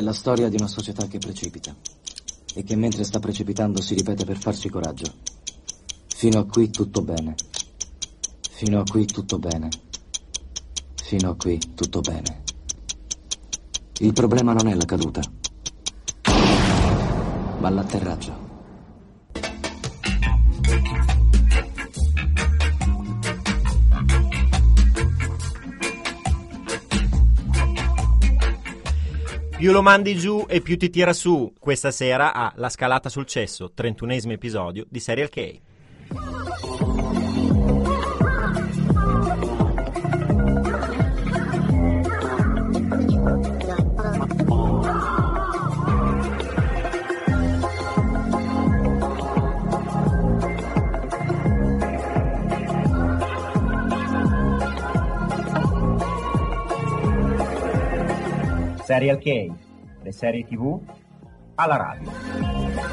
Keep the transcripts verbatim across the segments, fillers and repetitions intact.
la storia di una società che precipita e che mentre sta precipitando si ripete per farci coraggio. Fino a qui tutto bene. Fino a qui tutto bene. Fino a qui tutto bene. Il problema non è la caduta, ma l'atterraggio. Più lo mandi giù e più ti tira su. Questa sera a La Scalata sul Cesso, trentunesimo episodio di Serial K. Serial K, le serie tivù alla radio.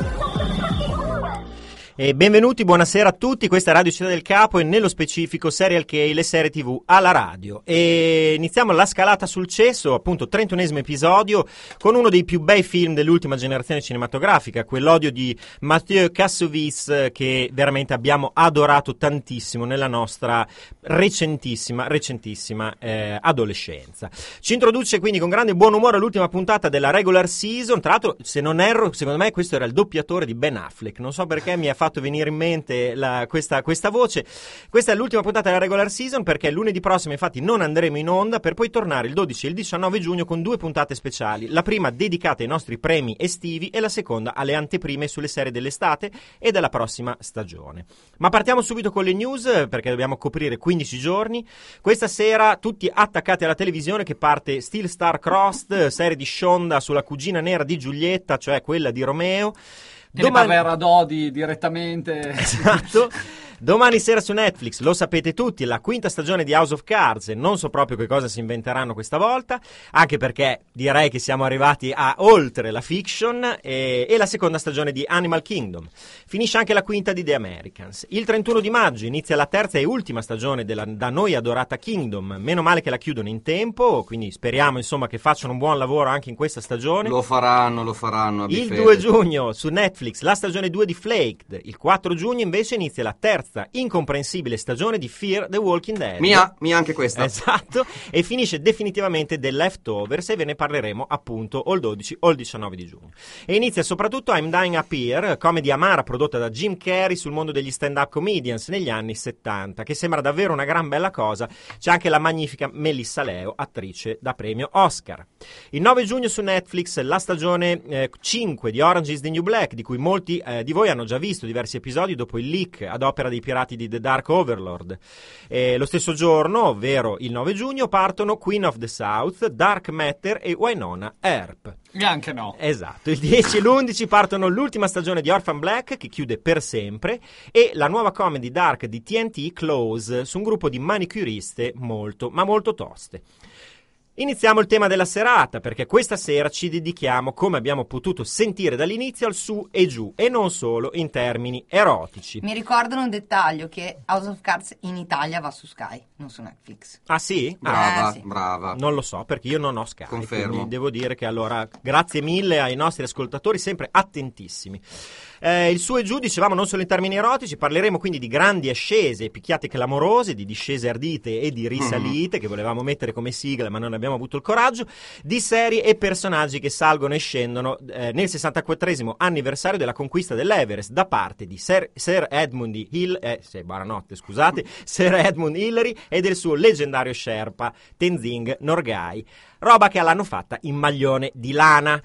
E benvenuti, buonasera a tutti, questa è Radio Città del Capo e nello specifico Serial K, le serie tivù alla radio. E iniziamo La Scalata sul Cesso, appunto trentunesimo episodio, con uno dei più bei film dell'ultima generazione cinematografica, quell'Odio di Mathieu Kassovitz che veramente abbiamo adorato tantissimo nella nostra recentissima, recentissima eh, adolescenza. Ci introduce quindi con grande buon umore l'ultima puntata della regular season. Tra l'altro, se non erro, secondo me questo era il doppiatore di Ben Affleck, non so perché mi ha fatto venire in mente la, questa, questa voce. Questa è l'ultima puntata della regular season, perché lunedì prossimo infatti non andremo in onda, per poi tornare il dodici e il diciannove giugno con due puntate speciali, la prima dedicata ai nostri premi estivi e la seconda alle anteprime sulle serie dell'estate e della prossima stagione. Ma partiamo subito con le news, perché dobbiamo coprire quindici giorni. Questa sera tutti attaccati alla televisione, che parte Steel Star Crossed, serie di Shonda sulla cugina nera di Giulietta, cioè quella di Romeo. Domani Vera Dodi direttamente. Esatto. Domani sera su Netflix, lo sapete tutti, la quinta stagione di House of Cards, e non so proprio che cosa si inventeranno questa volta, anche perché direi che siamo arrivati a oltre la fiction, e, e la seconda stagione di Animal Kingdom. Finisce anche la quinta di The Americans. Il trentuno di maggio inizia la terza e ultima stagione della da noi adorata Kingdom, meno male che la chiudono in tempo, quindi speriamo insomma che facciano un buon lavoro anche in questa stagione. Lo faranno, lo faranno. Il due giugno su Netflix la stagione due di Flaked, il quattro giugno invece inizia la terza incomprensibile stagione di Fear the Walking Dead. Mia, mia anche questa. Esatto, e finisce definitivamente The Leftovers, e ve ne parleremo appunto o il dodici o il diciannove di giugno. E inizia soprattutto I'm Dying Up Here, comedy amara prodotta da Jim Carrey sul mondo degli stand-up comedians negli anni settanta, che sembra davvero una gran bella cosa. C'è anche la magnifica Melissa Leo, attrice da premio Oscar. Il nove giugno su Netflix la stagione eh, cinque di Orange is the New Black, di cui molti eh, di voi hanno già visto diversi episodi dopo il leak ad opera dei pirati di The Dark Overlord. E lo stesso giorno, ovvero il nove giugno, partono Queen of the South, Dark Matter e Wynonna Earp. E anche no. Esatto, il dieci e l'undici partono l'ultima stagione di Orphan Black, che chiude per sempre, e la nuova comedy dark di T N T Close, su un gruppo di manicuriste molto, ma molto toste. Iniziamo il tema della serata, perché questa sera ci dedichiamo, come abbiamo potuto sentire dall'inizio, al su e giù, e non solo in termini erotici. Mi ricordano un dettaglio, che House of Cards in Italia va su Sky, non su Netflix. Ah sì? Brava, eh, sì. brava. Non lo so, perché io non ho Sky. Confermo. Quindi devo dire che allora grazie mille ai nostri ascoltatori, sempre attentissimi. Eh, il su e giù, dicevamo, non solo in termini erotici, parleremo quindi di grandi ascese, picchiate clamorose, di discese ardite e di risalite, mm. che volevamo mettere come sigla ma non abbiamo avuto il coraggio, di serie e personaggi che salgono e scendono eh, nel sessantaquattresimo anniversario della conquista dell'Everest da parte di Sir, Sir Edmund Hill, eh, sì, buonanotte, scusate, Sir Edmund Hillary e del suo leggendario Sherpa Tenzing Norgay, roba che l'hanno fatta in maglione di lana.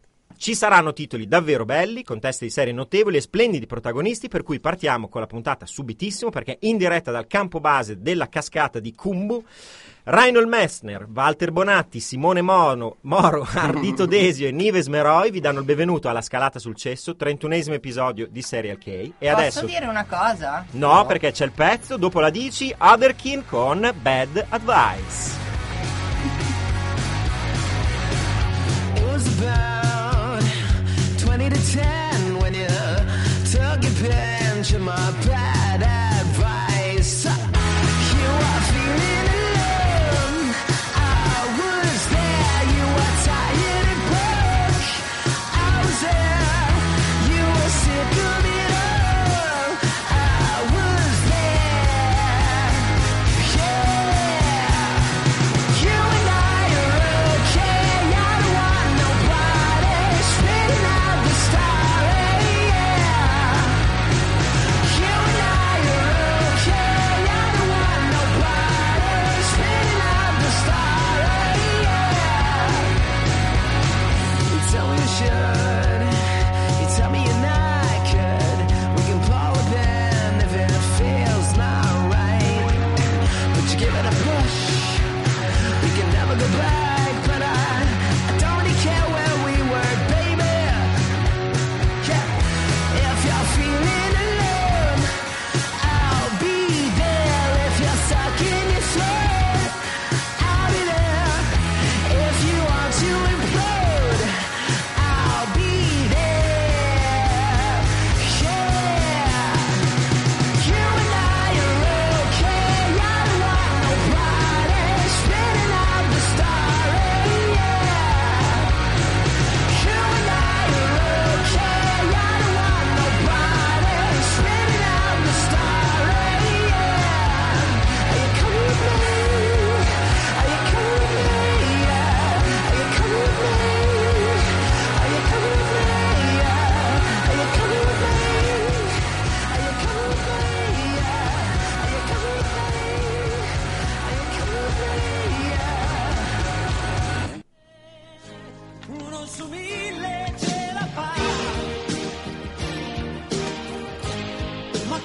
Ci saranno titoli davvero belli, con teste di serie notevoli e splendidi protagonisti, per cui partiamo con la puntata subitissimo, perché in diretta dal campo base della cascata di Khumbu, Reinhold Messner, Walter Bonatti, Simone Mono, Moro, Ardito Desio e Nives Meroi vi danno il benvenuto alla Scalata sul Cesso, trentunesimo episodio di Serial K. E Posso adesso... dire una cosa? No, no, perché c'è il pezzo, dopo la dici, Otherkin con Bad Advice. It was about twenty to ten when you took a pinch of my bad advice. You are feeling alone. I was there. You were tired and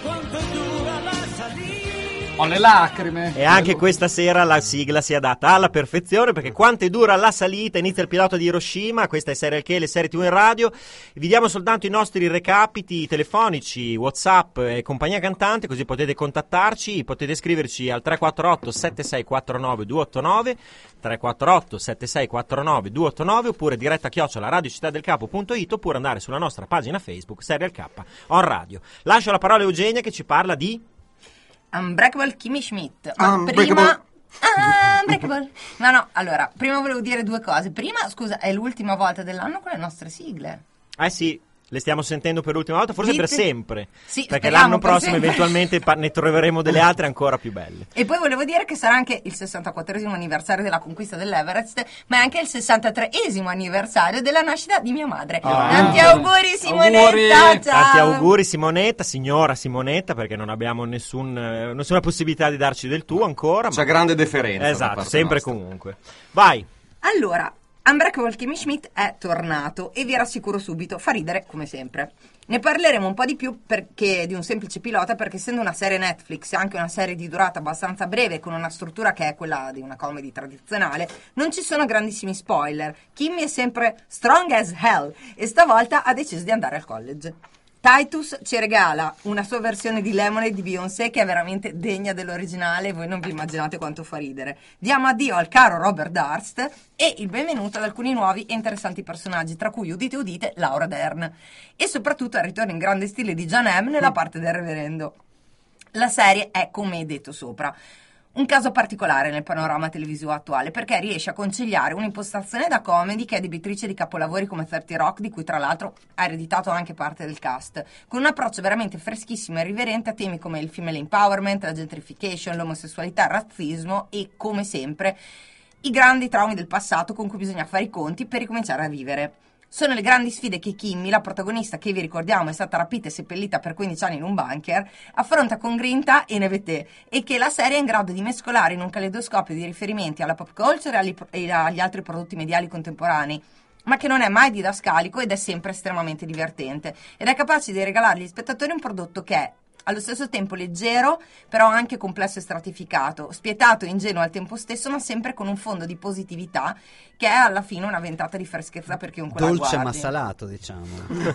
Ho le lacrime. E anche questa sera la sigla si adatta alla perfezione, perché quanto è dura la salita, inizia il pilota di Hiroshima, questa è Serial K, le serie tivù in radio. Vi diamo soltanto i nostri recapiti telefonici, WhatsApp e compagnia cantante, così potete contattarci, potete scriverci al tre quattro otto sette sei quattro nove due otto nove, tre quattro otto sette sei quattro nove due otto nove, oppure diretta chiocciola radiocittadelcapo punto it, oppure andare sulla nostra pagina Facebook Serial K on radio. Lascio la parola a Eugenia che ci parla di Unbreakable Kimmy Schmidt. Ma Unbreakable. prima Ah, Unbreakable. No, no, allora, prima volevo dire due cose. Prima, scusa, è l'ultima volta dell'anno con le nostre sigle. Eh sì, le stiamo sentendo per l'ultima volta, forse Dite- per sempre. Sì, perché speriamo l'anno per prossimo sempre. eventualmente pa- ne troveremo delle altre ancora più belle. E poi volevo dire che sarà anche il sessantaquattresimo anniversario della conquista dell'Everest, ma è anche il sessantatreesimo anniversario della nascita di mia madre. Ah. Tanti auguri Simonetta, Auguri. ciao! Tanti auguri Simonetta, signora Simonetta, perché non abbiamo nessun, eh, nessuna possibilità di darci del tu ancora. C'è Ma... grande deferenza. da Esatto, parte sempre nostra. comunque. Vai. Allora, Unbreakable Kimmy Schmidt è tornato e vi rassicuro subito, fa ridere come sempre. Ne parleremo un po' di più perché di un semplice pilota, perché essendo una serie Netflix e anche una serie di durata abbastanza breve con una struttura che è quella di una comedy tradizionale, non ci sono grandissimi spoiler. Kimmy è sempre strong as hell e stavolta ha deciso di andare al college. Titus ci regala una sua versione di Lemonade di Beyoncé che è veramente degna dell'originale, voi non vi immaginate quanto fa ridere. Diamo addio al caro Robert Durst e il benvenuto ad alcuni nuovi e interessanti personaggi, tra cui, udite udite, Laura Dern. E soprattutto al ritorno in grande stile di John M nella parte del reverendo. La serie è, come detto sopra, un caso particolare nel panorama televisivo attuale, perché riesce a conciliare un'impostazione da comedy che è debitrice di capolavori come thirty Rock, di cui tra l'altro ha ereditato anche parte del cast, con un approccio veramente freschissimo e riverente a temi come il female empowerment, la gentrification, l'omosessualità, il razzismo e, come sempre, i grandi traumi del passato con cui bisogna fare i conti per ricominciare a vivere. Sono le grandi sfide che Kimmy, la protagonista che vi ricordiamo è stata rapita e seppellita per quindici anni in un bunker, affronta con grinta e nevetè, e che la serie è in grado di mescolare in un caleidoscopio di riferimenti alla pop culture e agli, e agli altri prodotti mediali contemporanei, ma che non è mai didascalico ed è sempre estremamente divertente, ed è capace di regalare agli spettatori un prodotto che è allo stesso tempo leggero, però anche complesso e stratificato, spietato e ingenuo al tempo stesso, ma sempre con un fondo di positività che è alla fine una ventata di freschezza per chiunque la Dolce guardi. ma salato, diciamo.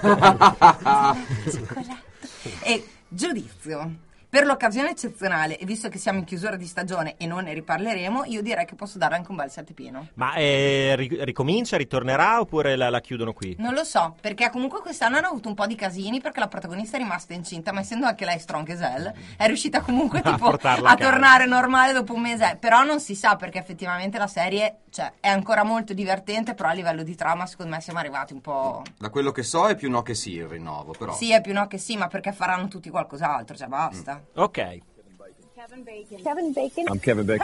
E giudizio. Per l'occasione eccezionale, e visto che siamo in chiusura di stagione e non ne riparleremo, io direi che posso dare anche un bel sette pieno. Ma eh, ri- ricomincia, ritornerà oppure la, la chiudono qui? Non lo so, perché comunque quest'anno hanno avuto un po' di casini perché la protagonista è rimasta incinta, ma essendo anche lei strong as hell, è riuscita comunque A tipo portarla a a casa. tornare normale dopo un mese. Però non si sa, perché effettivamente la serie, cioè, è ancora molto divertente, però a livello di trama secondo me siamo arrivati un po'... Da quello che so è più no che sì il rinnovo, però. Sì, è più no che sì, ma perché faranno tutti qualcos'altro, cioè basta. Ok. Kevin Bacon. Kevin Bacon. I'm Kevin Bacon.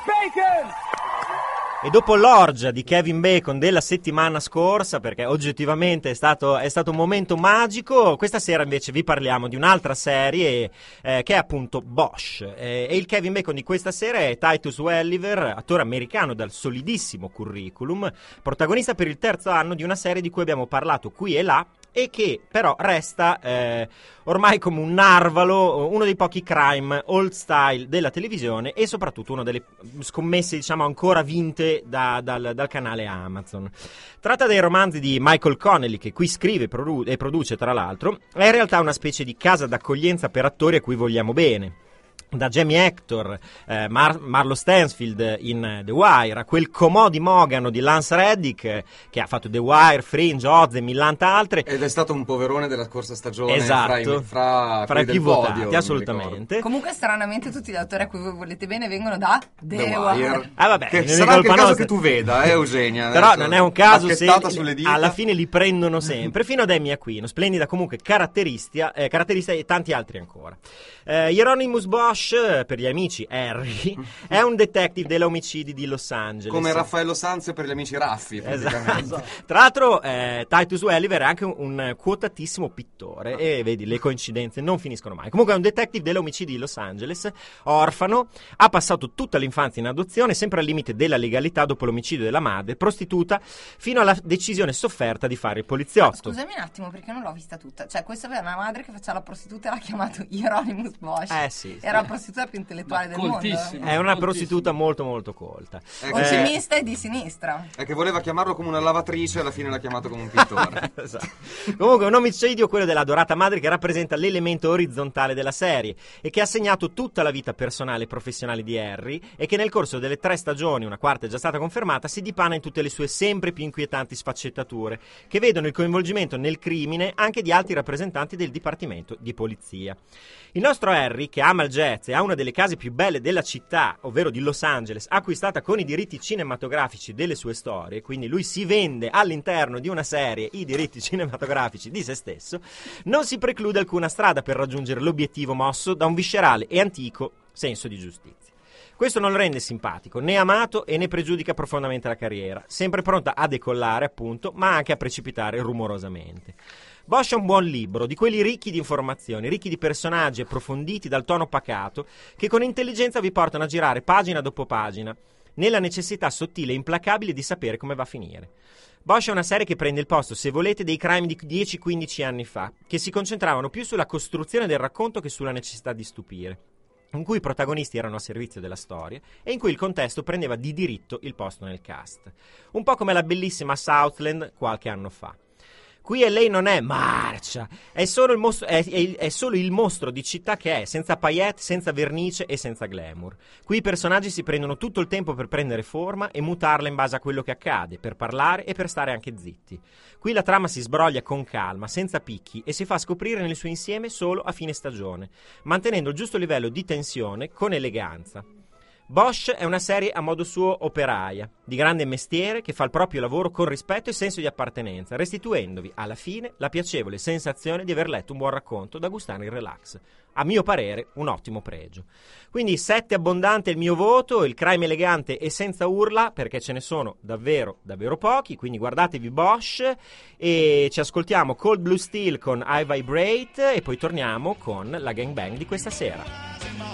E dopo l'orgia di Kevin Bacon della settimana scorsa, perché oggettivamente è stato, è stato un momento magico, questa sera invece vi parliamo di un'altra serie eh, che è appunto Bosch. Eh, e il Kevin Bacon di questa sera è Titus Welliver, attore americano dal solidissimo curriculum, protagonista per il terzo anno di una serie di cui abbiamo parlato qui e là, e che però resta eh, ormai come un narvalo, uno dei pochi crime old style della televisione e soprattutto una delle scommesse, diciamo, ancora vinte da, dal, dal canale Amazon. Tratta dei romanzi di Michael Connelly, che qui scrive produ- e produce tra l'altro, è in realtà una specie di casa d'accoglienza per attori a cui vogliamo bene. Da Jamie Hector, eh, Mar- Marlo Stansfield in uh, The Wire, a quel comodi mogano di Lance Reddick, eh, che ha fatto The Wire, Fringe, Oz e millante altre. Ed è stato un poverone della scorsa stagione. Esatto, fra, i, fra, fra i quelli più del votati, podio, assolutamente. Comunque stranamente tutti gli autori a cui voi volete bene vengono da The, The Wire. Wire. Ah, vabbè, Che non è sarà anche il colpa caso nostra. che tu veda, eh, Eugenia. Però adesso, non è un caso se bacchettata sulle dita. alla fine li prendono sempre, fino ad Amy Aquino, splendida comunque caratteristica, eh, caratteristica e tanti altri ancora. Eh, Hieronymus Bosch Bosch, per gli amici Harry, è un detective della omicidi di Los Angeles. Come Raffaello Sanz per gli amici Raffi, praticamente. Esatto. Tra l'altro eh, Titus Welliver è anche un, un quotatissimo pittore, e vedi, le coincidenze non finiscono mai. Comunque è un detective della omicidi di Los Angeles, orfano, ha passato tutta l'infanzia in adozione, sempre al limite della legalità dopo l'omicidio della madre, prostituta, fino alla decisione sofferta di fare il poliziotto. Scusami un attimo, perché non l'ho vista tutta. Cioè, questa aveva una madre che faceva la prostituta e l'ha chiamato Hieronymus Bosch. Eh sì, sì. Era la prostituta più intellettuale Ma del coltissimo. mondo. È una Moltissimo. prostituta molto molto colta. Ecco, Eh, Ottimista e di sinistra. È che voleva chiamarlo come una lavatrice e alla fine l'ha chiamato come un pittore. Esatto. Comunque un omicidio, quello della adorata madre, che rappresenta l'elemento orizzontale della serie e che ha segnato tutta la vita personale e professionale di Harry, e che nel corso delle tre stagioni, una quarta è già stata confermata, si dipana in tutte le sue sempre più inquietanti sfaccettature, che vedono il coinvolgimento nel crimine anche di alti rappresentanti del Dipartimento di Polizia. Il nostro Harry, che ama il jazz e ha una delle case più belle della città, ovvero di Los Angeles, acquistata con i diritti cinematografici delle sue storie, quindi lui si vende all'interno di una serie i diritti cinematografici di se stesso, non si preclude alcuna strada per raggiungere l'obiettivo mosso da un viscerale e antico senso di giustizia. Questo non lo rende simpatico, né amato, e ne pregiudica profondamente la carriera, sempre pronta a decollare, appunto, ma anche a precipitare rumorosamente. Bosch è un buon libro, di quelli ricchi di informazioni, ricchi di personaggi approfonditi dal tono pacato, che con intelligenza vi portano a girare pagina dopo pagina, nella necessità sottile e implacabile di sapere come va a finire. Bosch è una serie che prende il posto, se volete, dei crime di dieci quindici anni fa, che si concentravano più sulla costruzione del racconto che sulla necessità di stupire, in cui i protagonisti erano a servizio della storia e in cui il contesto prendeva di diritto il posto nel cast. Un po' come la bellissima Southland qualche anno fa. Qui L A non è marcia, è solo, il mostro, è, è, è solo il mostro di città che è, senza paillette, senza vernice e senza glamour. Qui i personaggi si prendono tutto il tempo per prendere forma e mutarla in base a quello che accade, per parlare e per stare anche zitti. Qui la trama si sbroglia con calma, senza picchi, e si fa scoprire nel suo insieme solo a fine stagione, mantenendo il giusto livello di tensione con eleganza. Bosch è una serie a modo suo operaia, di grande mestiere, che fa il proprio lavoro con rispetto e senso di appartenenza, restituendovi alla fine la piacevole sensazione di aver letto un buon racconto da gustare in relax. A mio parere un ottimo pregio. Quindi sette abbondante il mio voto, il crime elegante e senza urla, perché ce ne sono davvero davvero pochi, quindi guardatevi Bosch, e ci ascoltiamo Cold Blue Steel con I Vibrate e poi torniamo con la gangbang di questa sera.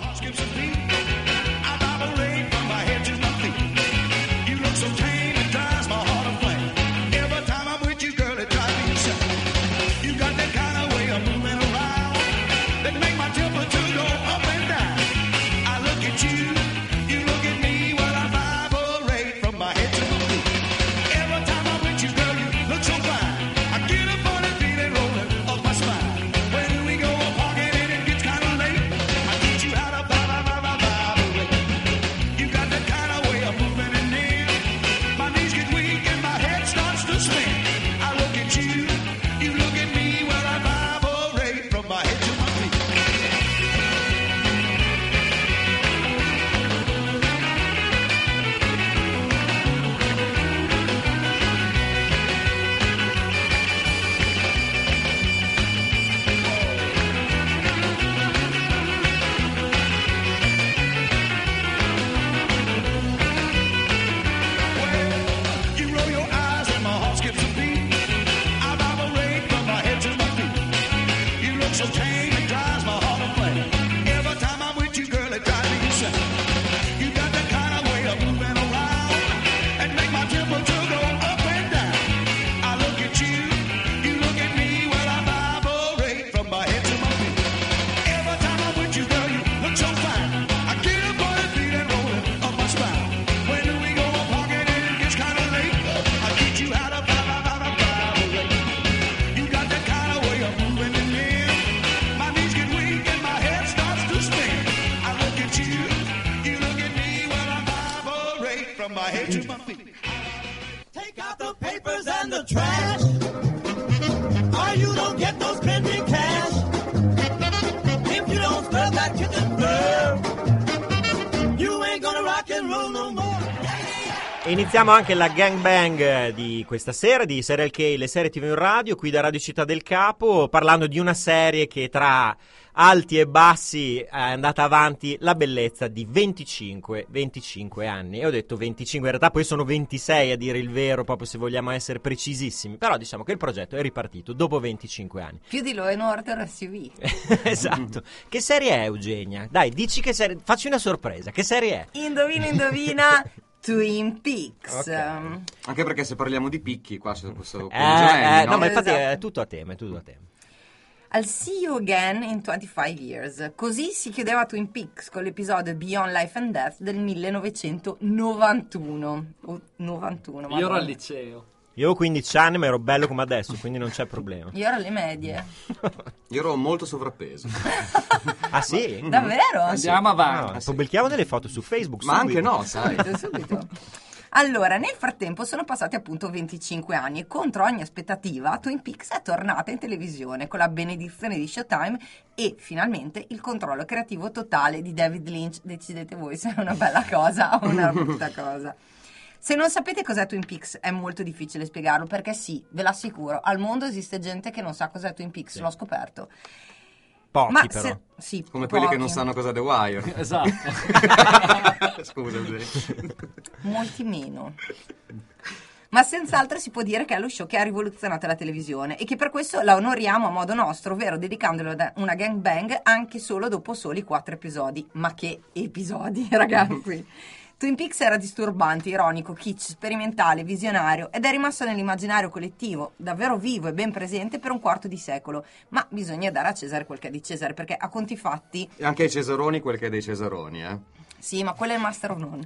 Take out the papers and the trash, or you don't get those spending cash. If you don't scrub that kitchen floor, you ain't gonna rock and roll no more. E iniziamo anche la gangbang di questa sera di Serial K, le serie tivù in radio, qui da Radio Città del Capo, parlando di una serie che tra alti e bassi è andata avanti la bellezza di venticinque venticinque anni. E ho detto venticinque, in realtà poi sono ventisei a dire il vero, proprio se vogliamo essere precisissimi. Però diciamo che il progetto è ripartito dopo venticinque anni. Più di Law and Order S U V. Esatto. Che serie è, Eugenia? Dai, dici che serie, facci una sorpresa. Che serie è? Indovina, indovina. Twin Peaks. Ok. Anche perché se parliamo di picchi, qua c'è questo Eh, eh, no, no? ma infatti Esatto. è tutto a tema, è tutto a tema. I'll see you again in twenty-five years. Così si chiudeva Twin Peaks con l'episodio Beyond Life and Death del millenovecentonovantuno. Oh, novantuno, Io ero madonna. al liceo. Io ho quindici anni, ma ero bello come adesso, quindi non c'è problema. Io ero alle medie. Io ero molto sovrappeso. Ah sì? Davvero? Andiamo avanti. No, pubblichiamo delle foto su Facebook. Ma subito. anche no, sai. Subito, subito. Allora, nel frattempo sono passati appunto venticinque anni e contro ogni aspettativa Twin Peaks è tornata in televisione con la benedizione di Showtime e finalmente il controllo creativo totale di David Lynch. Decidete voi se è una bella cosa o una brutta cosa. Se non sapete cos'è Twin Peaks è molto difficile spiegarlo, perché sì, ve l'assicuro, al mondo esiste gente che non sa cos'è Twin Peaks, Sì. l'ho scoperto. Pochi Ma però. se- sì, Come quelli che pochi. non sanno cosa è The Wire. Esatto. Scusa, Eugenia. Molti meno. Ma senz'altro si può dire che è lo show che ha rivoluzionato la televisione e che per questo la onoriamo a modo nostro, ovvero dedicandolo a una gangbang anche solo dopo soli quattro episodi. Ma che episodi, ragazzi! Twin Peaks era disturbante, ironico, kitsch, sperimentale, visionario ed è rimasto nell'immaginario collettivo, davvero vivo e ben presente per un quarto di secolo. Ma bisogna dare a Cesare quel che è di Cesare, perché a conti fatti, E anche ai Cesaroni quel che è dei Cesaroni, eh. sì, ma quello è il Master of None.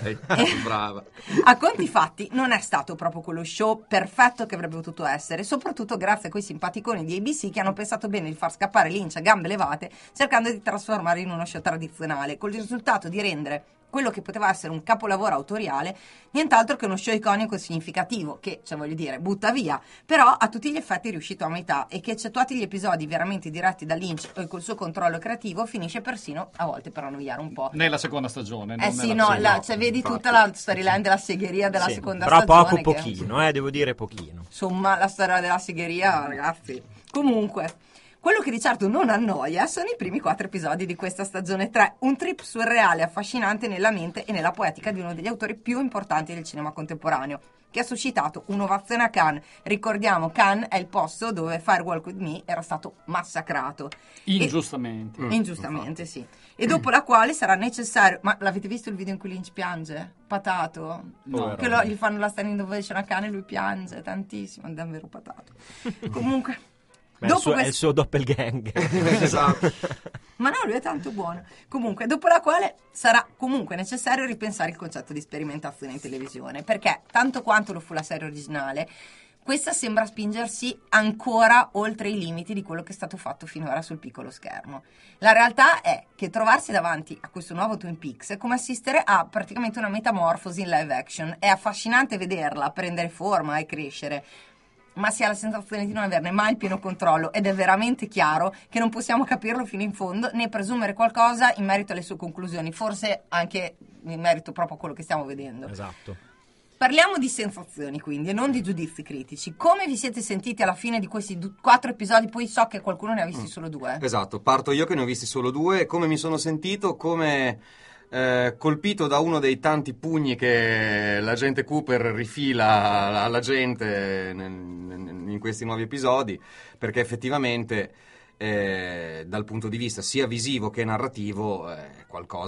Ok, brava. A conti fatti non è stato proprio quello show perfetto che avrebbe potuto essere, soprattutto grazie a quei simpaticoni di A B C che hanno pensato bene di far scappare Lynch a gambe levate cercando di trasformarlo in uno show tradizionale, col risultato di rendere quello che poteva essere un capolavoro autoriale nient'altro che uno show iconico e significativo che, cioè voglio dire, butta via, però a tutti gli effetti è riuscito a metà e che, eccettuati gli episodi veramente diretti da Lynch e col suo controllo creativo, finisce persino a volte per annoiare un po'. Nella seconda stagione. Eh non sì, nella no, seconda. la- cioè vedi infatti. tutta la storyline della segheria della Sì, seconda però stagione. poco che- pochino, eh, devo dire pochino. Insomma, la storia della segheria, ragazzi. Comunque, quello che di certo non annoia sono i primi quattro episodi di questa stagione tre, un trip surreale affascinante nella mente e nella poetica di uno degli autori più importanti del cinema contemporaneo, che ha suscitato un'ovazione a Cannes. Ricordiamo, Cannes è il posto dove Fire Walk With Me era stato massacrato. Ingiustamente. E- ingiustamente, sì. E dopo la quale sarà necessario... Ma l'avete visto il video in cui Lynch piange? Patato? No. Che lo- gli fanno la standing ovation a Cannes e lui piange tantissimo, è davvero patato. Comunque... Beh, è, il dopo suo, è quest- il suo doppelganger. Esatto. Ma no, lui è tanto buono. Comunque, dopo la quale sarà comunque necessario ripensare il concetto di sperimentazione in televisione, perché tanto quanto lo fu la serie originale, questa sembra spingersi ancora oltre i limiti di quello che è stato fatto finora sul piccolo schermo. La realtà è che trovarsi davanti a questo nuovo Twin Peaks è come assistere a praticamente una metamorfosi in live action. È affascinante vederla prendere forma e crescere, ma si ha la sensazione di non averne mai il pieno controllo ed è veramente chiaro che non possiamo capirlo fino in fondo né presumere qualcosa in merito alle sue conclusioni, forse anche in merito proprio a quello che stiamo vedendo. Esatto. Parliamo di sensazioni quindi e non di giudizi critici. Come vi siete sentiti alla fine di questi du- quattro episodi? Poi so che qualcuno ne ha visti solo due. Esatto, parto io che ne ho visti solo due. Come mi sono sentito? Come eh, colpito da uno dei tanti pugni che l'agente Cooper rifila alla gente nel- nel- in questi nuovi episodi, perché effettivamente eh, dal punto di vista sia visivo che narrativo è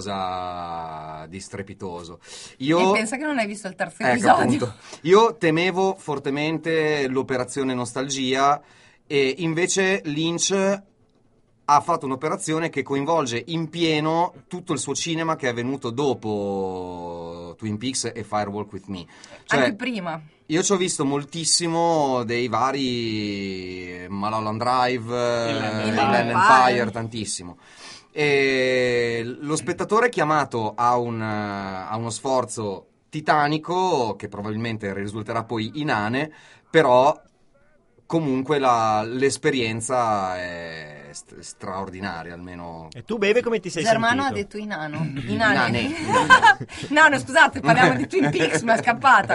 qualcosa di strepitoso. Io... E pensa che non hai visto il terzo Ecco, episodio. appunto. Io temevo fortemente l'operazione nostalgia e invece Lynch ha fatto un'operazione che coinvolge in pieno tutto il suo cinema che è venuto dopo Twin Peaks e Fire Walk With Me. Cioè, Anche prima. io ci ho visto moltissimo dei vari Mulholland Drive, Inland eh, Empire. Inland Empire, tantissimo. E lo spettatore è chiamato a, un, a uno sforzo titanico che probabilmente risulterà poi inane, però comunque la, l'esperienza è st- straordinaria, almeno. E tu, Beve, come ti sei Germano sentito? ha detto inano. Inane. Inane. No, no, scusate, parliamo di Twin Peaks, mi è scappata.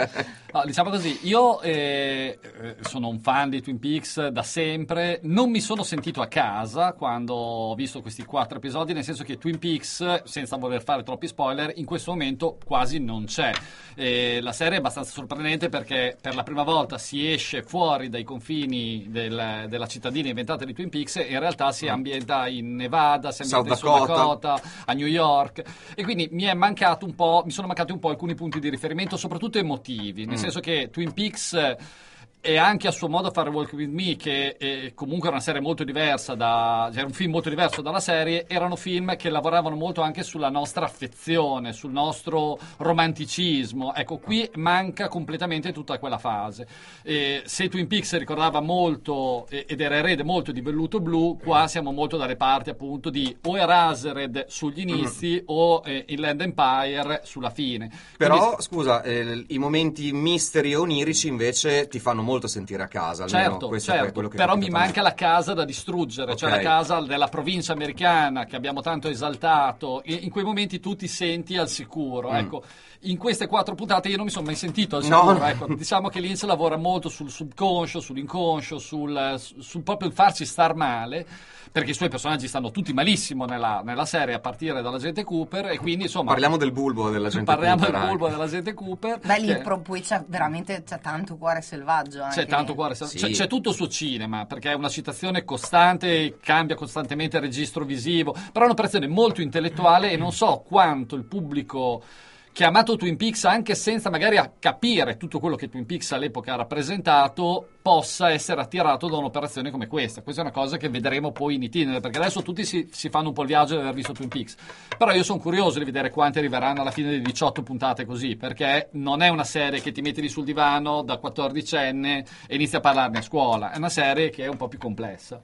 No, diciamo così, io eh, eh, sono un fan di Twin Peaks da sempre, non mi sono sentito a casa quando ho visto questi quattro episodi, nel senso che Twin Peaks, senza voler fare troppi spoiler, in questo momento quasi non c'è. Eh, la serie è abbastanza sorprendente perché per la prima volta si esce fuori dai confini del, della cittadina inventata di Twin Peaks e in realtà si ambienta in Nevada, si ambienta South in South Dakota. Dakota, a New York, e quindi mi è mancato un po', mi sono mancati un po' alcuni punti di riferimento, soprattutto emotivi, nel senso che Twin Peaks e anche a suo modo fare Walk With Me, che è comunque era una serie molto diversa da, cioè un film molto diverso dalla serie, erano film che lavoravano molto anche sulla nostra affezione, sul nostro romanticismo. Ecco, qui manca completamente tutta quella fase. E se Twin Peaks ricordava molto eh, ed era erede molto di Velluto Blu, qua siamo molto dalle parti appunto di o Eraserhead sugli inizi mm. o eh, Inland Empire sulla fine. Però, Quindi, scusa, eh, i momenti misteri e onirici invece ti fanno molto sentire a casa, almeno certo, questo è certo, quello che però capita mi a me. manca la casa da distruggere, cioè Ok. la casa della provincia americana che abbiamo tanto esaltato, e in quei momenti tu ti senti al sicuro, Mm. ecco. In queste quattro puntate io non mi sono mai sentito al No, sicuro, no. ecco. Diciamo che Lynch lavora molto sul subconscio, sull'inconscio, sul, sul proprio il farci star male, perché i suoi personaggi stanno tutti malissimo nella, nella serie a partire dall'agente Cooper, e quindi insomma Parliamo del bulbo della gente parliamo Cooper, del anche. bulbo dell'agente Cooper. Beh, lì che- pro- poi c'è veramente c'è tanto cuore selvaggio. C'è anche tanto lì. cuore, Sì. c'è, c'è tutto il suo cinema, perché è una citazione costante, cambia costantemente il registro visivo, però è un'operazione molto intellettuale e non so quanto il pubblico che ha amato Twin Peaks, anche senza magari a capire tutto quello che Twin Peaks all'epoca ha rappresentato, possa essere attirato da un'operazione come questa. Questa è una cosa che vedremo poi in itinere, perché adesso tutti si, si fanno un po' il viaggio di aver visto Twin Peaks, però io sono curioso di vedere quanti arriveranno alla fine di diciotto puntate così, perché non è una serie che ti metti lì sul divano da quattordicenne e inizi a parlarne a scuola, è una serie che è un po' più complessa.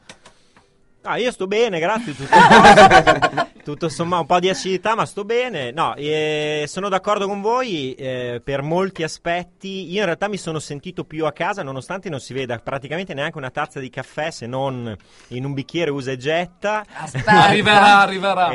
Ah, io sto bene, grazie. Tutto, tutto, tutto sommato, un po' di acidità, ma sto bene. No, eh, sono d'accordo con voi eh, per molti aspetti. Io in realtà mi sono sentito più a casa, nonostante non si veda praticamente neanche una tazza di caffè, se non in un bicchiere usa e getta. Aspetta. Arriverà, arriverà.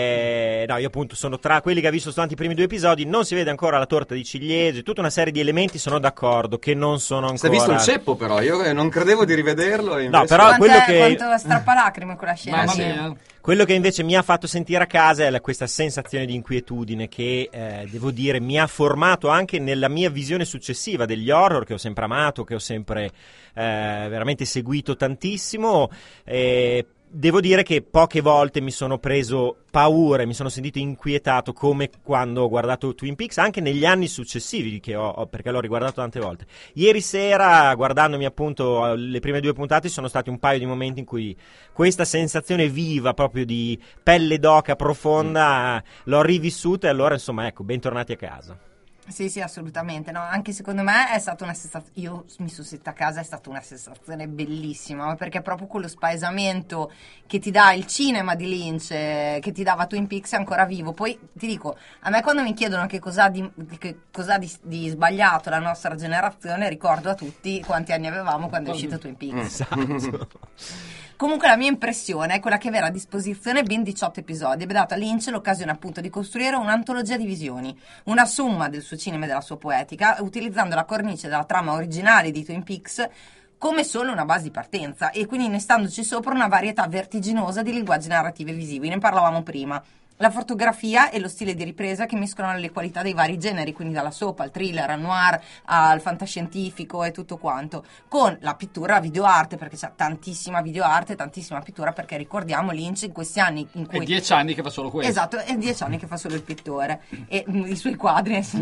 Eh, no, io appunto sono tra quelli che ha visto soltanto i primi due episodi. Non si vede ancora la torta di ciliegie, tutta una serie di elementi. Sono d'accordo che non sono ancora. Si è visto il ceppo, però io eh, non credevo di rivederlo. E invece... No, però- Quanto, quello è, che- quanto strappalacrime quella scena Mamma lì. mia. Quello che invece mi ha fatto sentire a casa è la- questa sensazione di inquietudine che, eh, devo dire, mi ha formato anche nella mia visione successiva degli horror, che ho sempre amato, che ho sempre eh, veramente seguito tantissimo. Eh, devo dire che poche volte mi sono preso paura e mi sono sentito inquietato come quando ho guardato Twin Peaks, anche negli anni successivi, che ho, ho- perché l'ho riguardato tante volte. Ieri sera, guardandomi appunto le prime due puntate, ci sono stati un paio di momenti in cui questa sensazione viva, proprio di pelle d'oca profonda, l'ho rivissuta, e allora insomma ecco, bentornati a casa. Sì, sì, assolutamente. No, anche secondo me è stata una sensazione. Io mi sono sentita a casa, è stata una sensazione bellissima, perché proprio quello spaesamento che ti dà il cinema di Lynch, eh, che ti dava Twin Peaks, è ancora vivo. Poi ti dico, a me quando mi chiedono che cosa di, che cosa di, di sbagliato la nostra generazione, ricordo a tutti quanti anni avevamo quando è uscito Twin Peaks. Esatto. Comunque la mia impressione è quella che avere a disposizione ben diciotto episodi abbia dato a Lynch l'occasione appunto di costruire un'antologia di visioni, una somma del suo cinema e della sua poetica, utilizzando la cornice della trama originale di Twin Peaks come solo una base di partenza, e quindi innestandoci sopra una varietà vertiginosa di linguaggi narrativi e visivi. Ne parlavamo prima. La fotografia e lo stile di ripresa che mescolano le qualità dei vari generi, quindi dalla soap al thriller, al noir, al fantascientifico e tutto quanto, con la pittura, la videoarte, perché c'è tantissima videoarte, tantissima pittura, perché ricordiamo Lynch in questi anni in È cui... dieci anni che fa solo questo. Esatto, è dieci anni che fa solo il pittore, e mm, i suoi quadri sono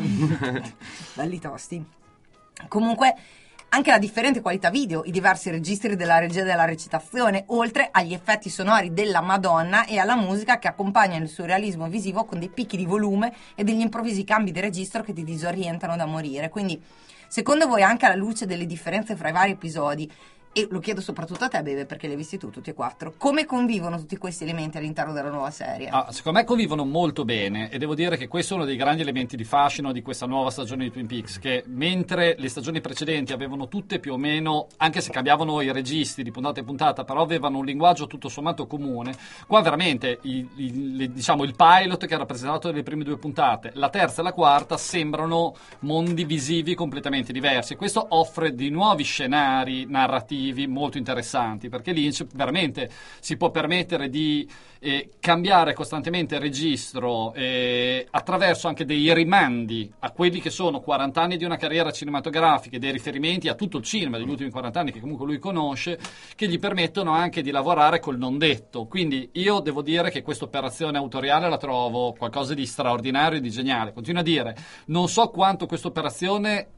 belli tosti. Comunque, anche la differente qualità video, i diversi registri della regia e della recitazione, oltre agli effetti sonori della Madonna e alla musica che accompagnano il suo realismo visivo con dei picchi di volume e degli improvvisi cambi di registro che ti disorientano da morire. Quindi, secondo voi, anche alla luce delle differenze fra i vari episodi, e lo chiedo soprattutto a te, Bebe, perché li hai visti tu tutti e quattro, come convivono tutti questi elementi all'interno della nuova serie? Ah, secondo me convivono molto bene e devo dire che questo è uno dei grandi elementi di fascino di questa nuova stagione di Twin Peaks, che mentre le stagioni precedenti avevano tutte più o meno, anche se cambiavano i registi di puntata in puntata, però avevano un linguaggio tutto sommato comune, qua veramente il, il, diciamo, il pilot che ha rappresentato le prime due puntate, la terza e la quarta sembrano mondi visivi completamente diversi. Questo offre di nuovi scenari narrativi molto interessanti, perché Lynch veramente si può permettere di eh, cambiare costantemente il registro eh, attraverso anche dei rimandi a quelli che sono quaranta anni di una carriera cinematografica e dei riferimenti a tutto il cinema degli ultimi quaranta anni che comunque lui conosce, che gli permettono anche di lavorare col non detto. Quindi io devo dire che questa operazione autoriale la trovo qualcosa di straordinario e di geniale. Continuo a dire, non so quanto questa operazione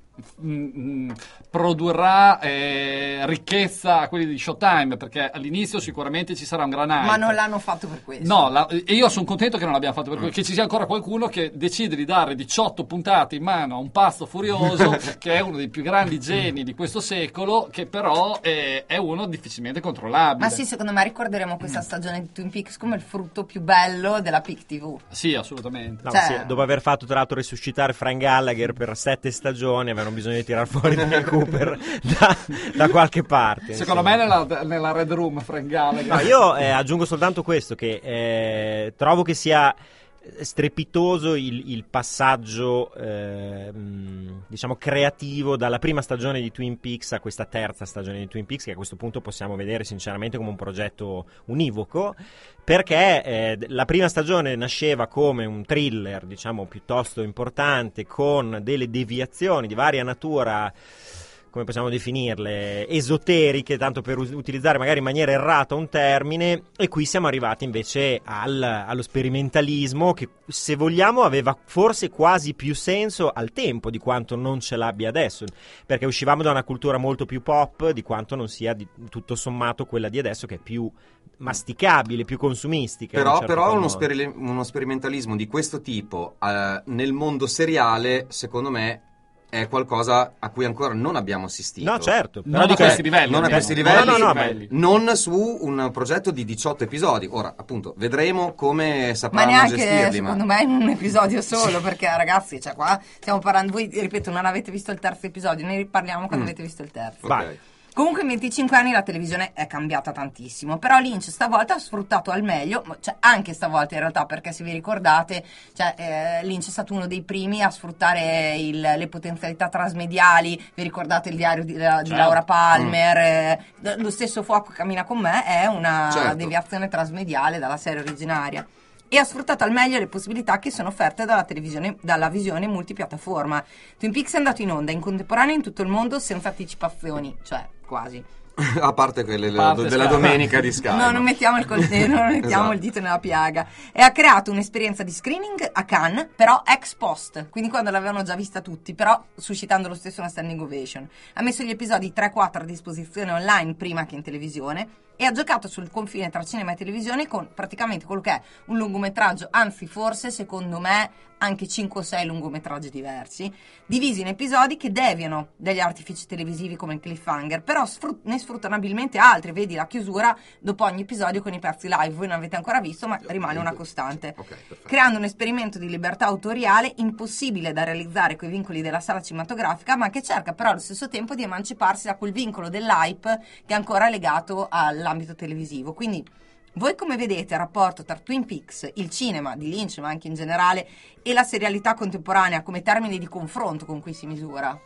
Mm, produrrà eh, ricchezza a quelli di Showtime, perché all'inizio sicuramente ci sarà un gran hype, Ma non l'hanno fatto per questo. no, la, e io sono contento che non l'abbiamo fatto per questo, che ci sia ancora qualcuno che decide di dare diciotto puntate in mano a un pazzo furioso che è uno dei più grandi geni di questo secolo, che però è, è uno difficilmente controllabile. Ma sì, secondo me ricorderemo questa stagione di Twin Peaks come il frutto più bello della P I C T V. Sì, assolutamente. No, Cioè- sì, dopo aver fatto tra l'altro resuscitare Frank Gallagher per sette stagioni, avevano bisogno di tirar fuori Daniel Cooper da, da qualche parte. Secondo insomma. me nella, nella Red Room Frank Gallagher. No, io eh, aggiungo soltanto questo, che eh, trovo che sia strepitoso il, il passaggio eh, mh, diciamo creativo dalla prima stagione di Twin Peaks a questa terza stagione di Twin Peaks, che a questo punto possiamo vedere sinceramente come un progetto univoco, perché eh, la prima stagione nasceva come un thriller diciamo piuttosto importante, con delle deviazioni di varia natura, come possiamo definirle, esoteriche, tanto per us- utilizzare magari in maniera errata un termine, e qui siamo arrivati invece al, allo sperimentalismo, che se vogliamo aveva forse quasi più senso al tempo di quanto non ce l'abbia adesso, perché uscivamo da una cultura molto più pop di quanto non sia di, tutto sommato quella di adesso, che è più masticabile, più consumistica. in un Però, certo però qual uno, modo. speri- uno sperimentalismo di questo tipo eh, nel mondo seriale, secondo me, è qualcosa a cui ancora non abbiamo assistito. No, certo, però Non a dico- questi livelli. non a almeno. questi livelli, No, no, no, livelli. non su un progetto di diciotto episodi. Ora, appunto, vedremo come Ma sapranno neanche gestirli. secondo ma... me in un episodio solo, perché ragazzi, cioè qua stiamo parlando, voi ripeto non avete visto il terzo episodio, ne riparliamo quando Mm. avete visto il terzo. Ok. Vai. Comunque in venticinque anni la televisione è cambiata tantissimo, però Lynch stavolta ha sfruttato al meglio, cioè anche stavolta in realtà, perché se vi ricordate, cioè, eh, Lynch è stato uno dei primi a sfruttare il- le potenzialità trasmediali. Vi ricordate il diario di, di Certo. Laura Palmer, eh, lo stesso Fuoco cammina con me è una Certo. deviazione trasmediale dalla serie originaria. E ha sfruttato al meglio le possibilità che sono offerte dalla televisione, dalla visione multipiattaforma. Twin Peaks è andato in onda in contemporanea in tutto il mondo senza anticipazioni, cioè quasi. A parte quelle Parte della Sky. domenica di Sky. No, non mettiamo il coltello, non mettiamo Esatto. il dito nella piaga. E ha creato un'esperienza di screening a Cannes, però ex post, quindi quando l'avevano già vista tutti, però suscitando lo stesso una standing ovation. Ha messo gli episodi tre quattro a disposizione online prima che in televisione e ha giocato sul confine tra cinema e televisione con praticamente quello che è un lungometraggio, anzi forse secondo me anche cinque o sei lungometraggi diversi, divisi in episodi che deviano dagli artifici televisivi come il cliffhanger, però sfrut- ne sfruttano abilmente altri. Vedi la chiusura dopo ogni episodio con i pezzi live, voi non avete ancora visto, ma rimane una costante. Ok, perfetto. Creando un esperimento di libertà autoriale impossibile da realizzare coi vincoli della sala cinematografica, ma che cerca però allo stesso tempo di emanciparsi da quel vincolo dell'hype che è ancora legato all'ambito televisivo. Quindi voi come vedete il rapporto tra Twin Peaks, il cinema di Lynch, ma anche in generale, e la serialità contemporanea come termine di confronto con cui si misura?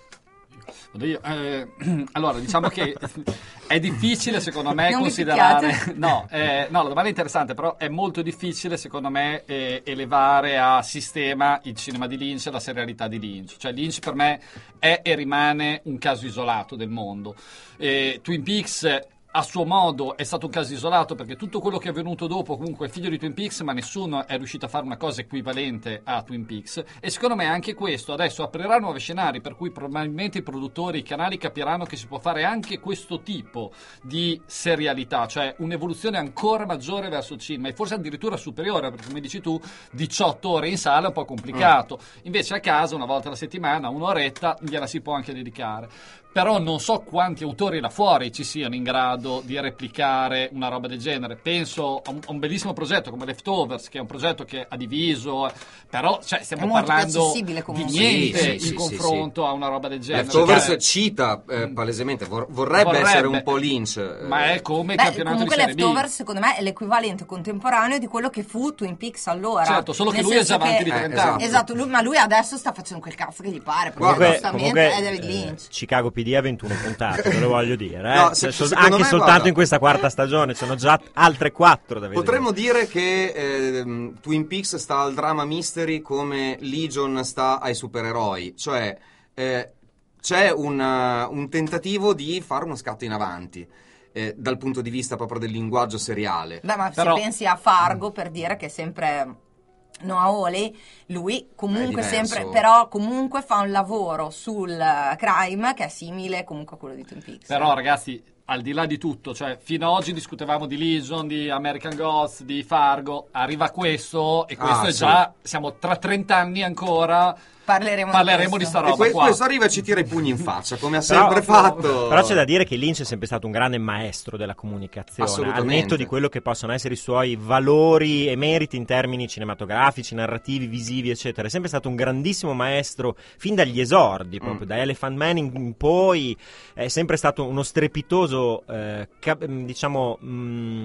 Oddio, eh, allora, diciamo che è difficile secondo me Non mi considerare... picchiate. No, eh, no, la domanda è interessante, però è molto difficile secondo me eh, elevare a sistema il cinema di Lynch e la serialità di Lynch. Cioè Lynch per me è e rimane un caso isolato del mondo. Eh, Twin Peaks a suo modo è stato un caso isolato, perché tutto quello che è venuto dopo comunque è figlio di Twin Peaks, ma nessuno è riuscito a fare una cosa equivalente a Twin Peaks, e secondo me anche questo adesso aprirà nuovi scenari, per cui probabilmente i produttori, i canali capiranno che si può fare anche questo tipo di serialità, cioè un'evoluzione ancora maggiore verso il cinema e forse addirittura superiore, perché come dici tu diciotto ore in sala è un po' complicato, invece a casa una volta alla settimana, un'oretta gliela si può anche dedicare. Però non so quanti autori là fuori ci siano in grado di replicare una roba del genere. Penso a un, a un bellissimo progetto come Leftovers, che è un progetto che ha diviso, però cioè, stiamo È molto più parlando accessibile di comunque. niente Sì, sì, in sì, confronto sì, a una roba del genere. Leftovers Cioè, cita eh, palesemente, vor- vorrebbe, Vorrebbe. essere un po' Lynch. eh, ma è come il Beh, campionato di comunque Serie B. Leftovers secondo me è l'equivalente contemporaneo di quello che fu Twin Peaks allora. Certo, solo che Nel lui è già senso avanti che- di Eh, trenta anni. esatto. Esatto, lui- ma lui adesso sta facendo quel cazzo che gli pare, perché Guarda, Comunque, giustamente comunque, è David eh, Lynch. Chicago P D ha ventuno puntate, ve lo voglio dire. Eh? No, Cioè, se- sol- secondo anche me, soltanto guarda, in questa quarta stagione, sono già altre quattro da vedere. Potremmo dire che ehm, Twin Peaks sta al drama mystery come Legion sta ai supereroi, cioè eh, c'è una- un tentativo di fare uno scatto in avanti eh, dal punto di vista proprio del linguaggio seriale. Beh, ma Però- se pensi a Fargo, per dire che è sempre Noah Hawley, lui comunque È diverso. sempre, però comunque fa un lavoro sul eh, crime che è simile comunque a quello di Twin Peaks. Però ragazzi, al di là di tutto, cioè fino ad oggi discutevamo di Legion, di American Gods, di Fargo, arriva questo e questo Ah, è sì. già, siamo tra trenta anni ancora, parleremo, parleremo di questo. sta E roba que- qua. questo arriva e ci tira i pugni in faccia, come ha Però- sempre fatto. Però c'è da dire che Lynch è sempre stato un grande maestro della comunicazione, al Assolutamente. netto di quello che possono essere i suoi valori e meriti in termini cinematografici, narrativi, visivi, eccetera. È sempre stato un grandissimo maestro fin dagli esordi, proprio Mm. da Elephant Man in, in poi. È sempre stato uno strepitoso, eh, cap- diciamo... mm,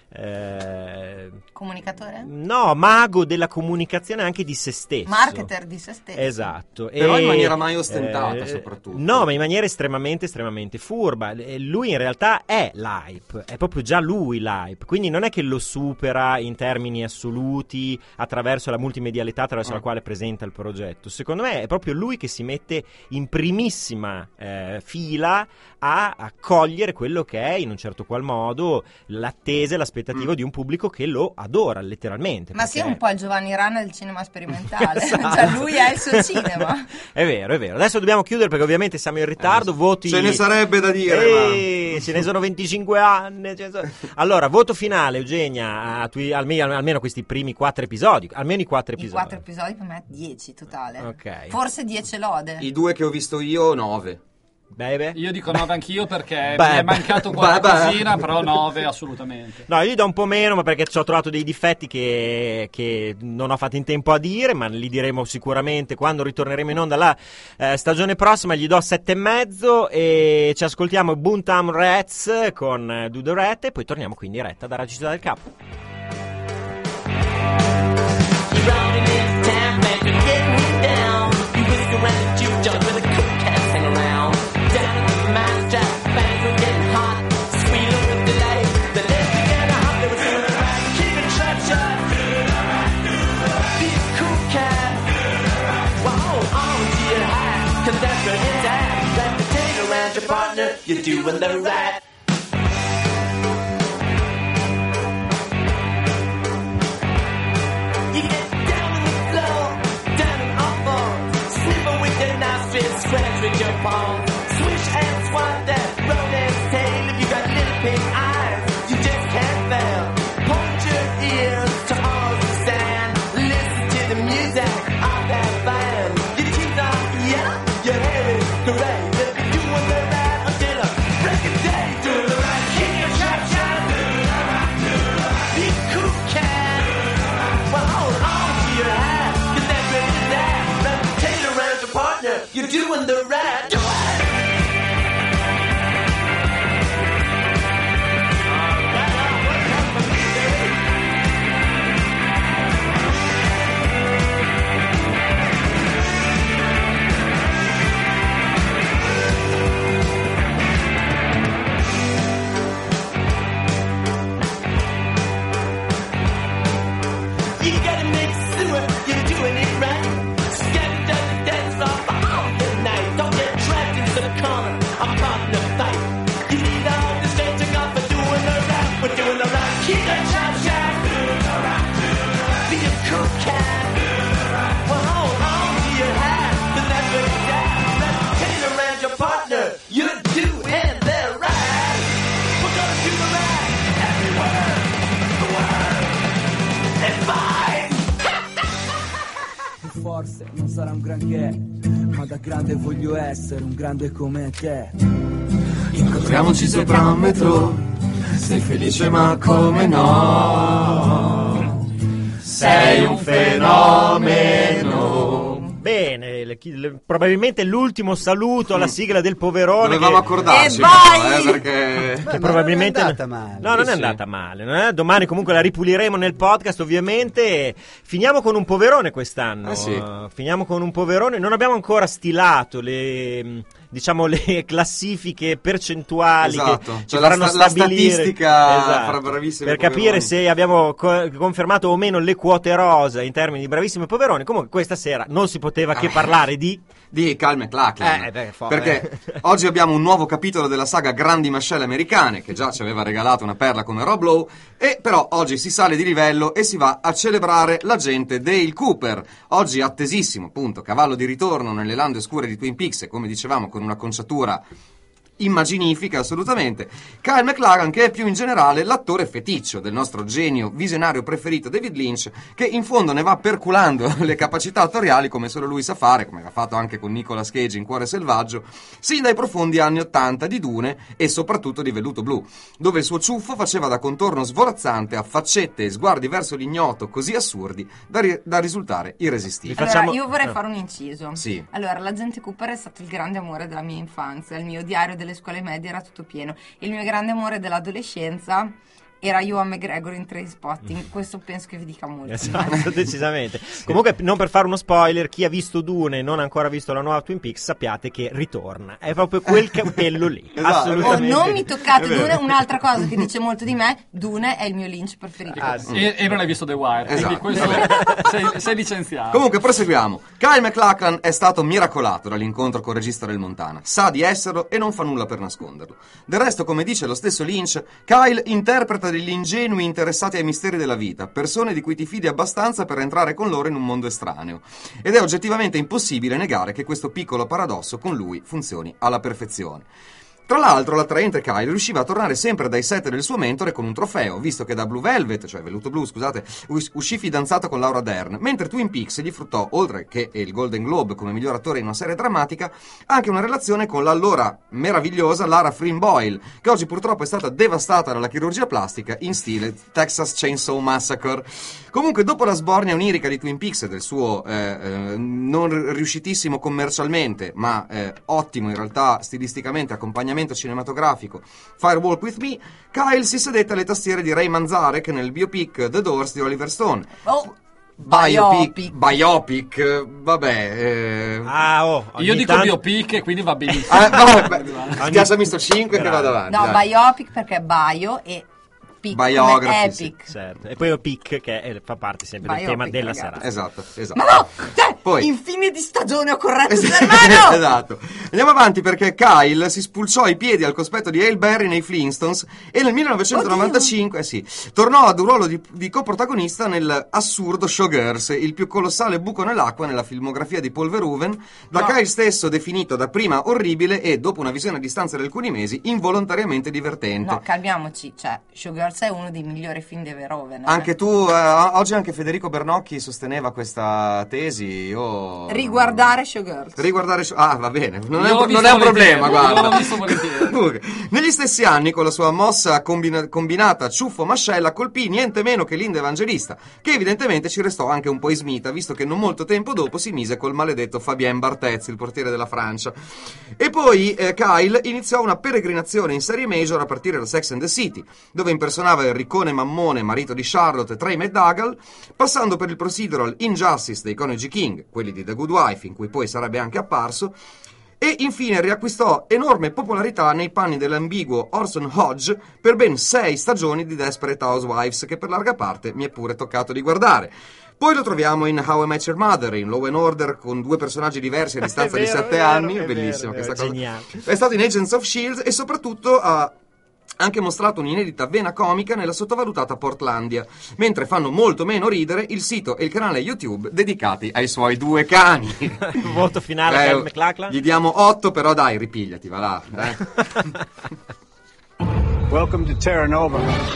eh, Comunicatore? no, mago della comunicazione anche di se stesso. Marketer di se stesso. Esatto. Però E, in maniera mai ostentata, eh, soprattutto. No, ma in maniera estremamente, estremamente furba. E lui in realtà è l'hype, è proprio già lui l'hype. Quindi non è che lo supera in termini assoluti attraverso la multimedialità attraverso Mm. la quale presenta il progetto. Secondo me è proprio lui che si mette in primissima eh, fila a, a cogliere quello che è in un certo qual modo l'attesa e l'aspettativa Mm. di un pubblico che lo adora letteralmente. Ma perché- sì, è un po' il Giovanni Rana del cinema sperimentale. Esatto. Cioè, lui è il suo cinema. È vero, è vero. Adesso dobbiamo chiudere perché ovviamente siamo in ritardo. Eh, Voti. ce ne sarebbe da dire, Eh, ce ne sono venticinque anni. ce ne sono- Allora, voto finale, Eugenia, a tui- almeno, almeno questi primi quattro episodi. Almeno i quattro I episodi. quattro episodi per me è dieci totale. Ok. Forse dieci lode. I due che ho visto io, nove. Bebe? Io dico nove anch'io perché Beh, mi è beh. mancato Beh, qualcosina, beh. però nove assolutamente. No, io gli do un po' meno, ma perché ci ho trovato dei difetti che, che non ho fatto in tempo a dire, ma li diremo sicuramente quando ritorneremo in onda la eh, stagione prossima. Gli do sette e mezzo e ci ascoltiamo Boomtown Rats con eh, Do the Rat e poi torniamo qui in diretta da Radio Città del Capo. Rolling in town, man, you're getting me down. You whisk around the juke joint where the cool cats hang around. Down at the mousetrap, bands were getting hot. Squealing with delight. The legs began to hop, they were doing it right. Keep it shut, shut. Be a cool cat. Well, hold on to your hat, 'cause that's where it's at. Wrap the tail around your partner, you're doing the right. You get down on the floor, down and awful. Sniffle with your nostrils, scratch with your palms. Swish and swat that rodent's tail. If you got little pink eyes, you just can't fail. Point your ears to all the sound. Listen to the music of that band. Your teeth are yellow, your hair is gray. If you're doing the right until a break of day, do the right, keep your shot shot. Be a cool cat. Well, hold on to your hat, 'cause that's where it's at. Wrap the tail around your partner, you're doing the right. Do it! You gotta make sure you're doing it right. Scatter down the dance off all the night. Don't get trapped in some corner. I'm caught in a fight. You need all the strength to go for doing the right. We're doing the right. Keep the chop shot. Be a cool cat. Well, hold on to your hat, 'cause that's where it's at. Wrap the tail around your partner. You're doing the right. We're gonna do the right everywhere. The word. And fine. Forse non sarà un granché, ma ma da grande voglio essere un grande come te. Incontriamoci sopra un metro, sei felice ma come no, sei un fenomeno. Bene, le- chi- le- probabilmente l'ultimo saluto alla sigla del Poverone. Dovevamo che- accordarci, E vai! però, eh, perché... che probabilmente non è andata male. No, non Sì, è sì. andata male. non è? Domani comunque la ripuliremo nel podcast, ovviamente. Finiamo con un poverone quest'anno. Eh sì. Uh, finiamo con un poverone. Non abbiamo ancora stilato le mh, diciamo le classifiche percentuali Esatto. che ci Cioè la faranno sta- la stabilire statistica Esatto. fra bravissimi per e capire poveroni. se abbiamo co- confermato o meno le quote rosa in termini di bravissimi e poveroni. Comunque questa sera non si poteva che parlare di di Kyle MacLachlan, Eh, beh, fo- perché eh. oggi abbiamo un nuovo capitolo della saga Grandi Mascelle Americane, che già ci aveva regalato una perla come Rob Lowe, e però oggi si sale di livello e si va a celebrare l'agente Dale Cooper, oggi attesissimo, appunto, cavallo di ritorno nelle lande oscure di Twin Peaks, e come dicevamo con un'acconciatura immaginifica assolutamente. Kyle MacLachlan, che è più in generale l'attore feticcio del nostro genio visionario preferito David Lynch, che in fondo ne va perculando le capacità attoriali come solo lui sa fare, come ha fatto anche con Nicolas Cage in Cuore Selvaggio, sin dai profondi anni ottanta di Dune e soprattutto di Velluto Blu, dove il suo ciuffo faceva da contorno svolazzante a faccette e sguardi verso l'ignoto così assurdi da, ri- da risultare irresistibili. Vi Allora, facciamo- io vorrei eh. fare un inciso. Sì. Allora, l'agente Cooper è stato il grande amore della mia infanzia. Il mio diario delle scuole medie era tutto pieno. Il mio grande amore dell'adolescenza era Ewan McGregor in Trainspotting. Questo penso che vi dica molto. Esatto, decisamente. Comunque, non per fare uno spoiler, chi ha visto Dune e non ha ancora visto la nuova Twin Peaks, sappiate che ritorna. È proprio quel capello lì. Esatto. Oh, Assolutamente. non mi toccate È vero. Dune. Un'altra cosa che dice molto di me: Dune è il mio Lynch preferito. Ah, sì. E, e non hai visto The Wire, quindi Esatto. questo sei, sei licenziato. Comunque proseguiamo. Kyle MacLachlan è stato miracolato dall'incontro col regista del Montana. Sa di esserlo e non fa nulla per nasconderlo. Del resto, come dice lo stesso Lynch, Kyle interpreta degli ingenui interessati ai misteri della vita, persone di cui ti fidi abbastanza per entrare con loro in un mondo estraneo. Ed è oggettivamente impossibile negare che questo piccolo paradosso con lui funzioni alla perfezione. Tra l'altro, l'attraente Kyle riusciva a tornare sempre dai set del suo mentore con un trofeo, visto che da Blue Velvet, cioè Velluto Blu, scusate, us- uscì fidanzato con Laura Dern, mentre Twin Peaks gli fruttò, oltre che il Golden Globe come miglior attore in una serie drammatica, anche una relazione con l'allora meravigliosa Lara Flynn Boyle, che oggi purtroppo è stata devastata dalla chirurgia plastica in stile Texas Chainsaw Massacre. Comunque, dopo la sbornia onirica di Twin Peaks e del suo eh, eh, non riuscitissimo commercialmente, ma eh, ottimo in realtà stilisticamente accompagnamento cinematografico, Firewalk With Me, Kyle si sedette alle tastiere di Ray Manzarek nel biopic The Doors di Oliver Stone. Oh, Biopic, biopic. biopic, vabbè. Eh... Ah, oh, ogni Io dico tanto- biopic e quindi va benissimo. Ah, vabbè, spiaciami sto cinque che Bravo. vado avanti. No, dai. biopic perché bio e pic come Biography, sì. epic. Certo. E poi ho Pic, che è- fa parte sempre del Biopic, tema della ragazzi. serata. Esatto, esatto. Ma no! Cioè, Poi- in fine di stagione ho corretto il Es- germano! esatto. Andiamo avanti perché Kyle si spulciò i piedi al cospetto di Hale Berry nei Flintstones e nel millenovecentonovantacinque eh sì, tornò ad un ruolo di, di coprotagonista nel assurdo Showgirls, il più colossale buco nell'acqua nella filmografia di Paul Verhoeven, da No. Kyle stesso definito dapprima orribile e, dopo una visione a distanza di alcuni mesi, involontariamente divertente. No, calmiamoci, cioè, Showgirls è uno dei migliori film di Verhoeven. eh. Anche tu, eh, oggi anche Federico Bernocchi sosteneva questa tesi. Io... Riguardare Showgirls. Riguardare. Ah, va bene, non, è Io un, l'ho pro- non visto è un problema, volentieri, guarda. l'ho visto volentieri. Comunque, negli stessi anni, con la sua mossa combina- combinata ciuffo-mascella, colpì niente meno che Linda Evangelista, che evidentemente ci restò anche un po' ismita, visto che non molto tempo dopo si mise col maledetto Fabien Barthez, il portiere della Francia. E poi eh, Kyle iniziò una peregrinazione in serie major a partire da Sex and the City, dove impersonava il riccone mammone marito di Charlotte Trey McDougall, passando per il procedural Injustice dei coniugi King, quelli di The Good Wife, in cui poi sarebbe anche apparso, e infine riacquistò enorme popolarità nei panni dell'ambiguo Orson Hodge per ben sei stagioni di Desperate Housewives, che per larga parte mi è pure toccato di guardare. Poi lo troviamo in How I Met Your Mother, in Law and Order, con due personaggi diversi a distanza È di vero, sette è vero, anni, è bellissima vero, questa è cosa. geniale. È stato in Agents of Shield e soprattutto ha anche mostrato un'inedita vena comica nella sottovalutata Portlandia, mentre fanno molto meno ridere il sito e il canale YouTube dedicati ai suoi due cani. Voto finale Eh, per McLachlan. Gli diamo otto, però dai, ripigliati, va là. Eh. Welcome to Terra Nova.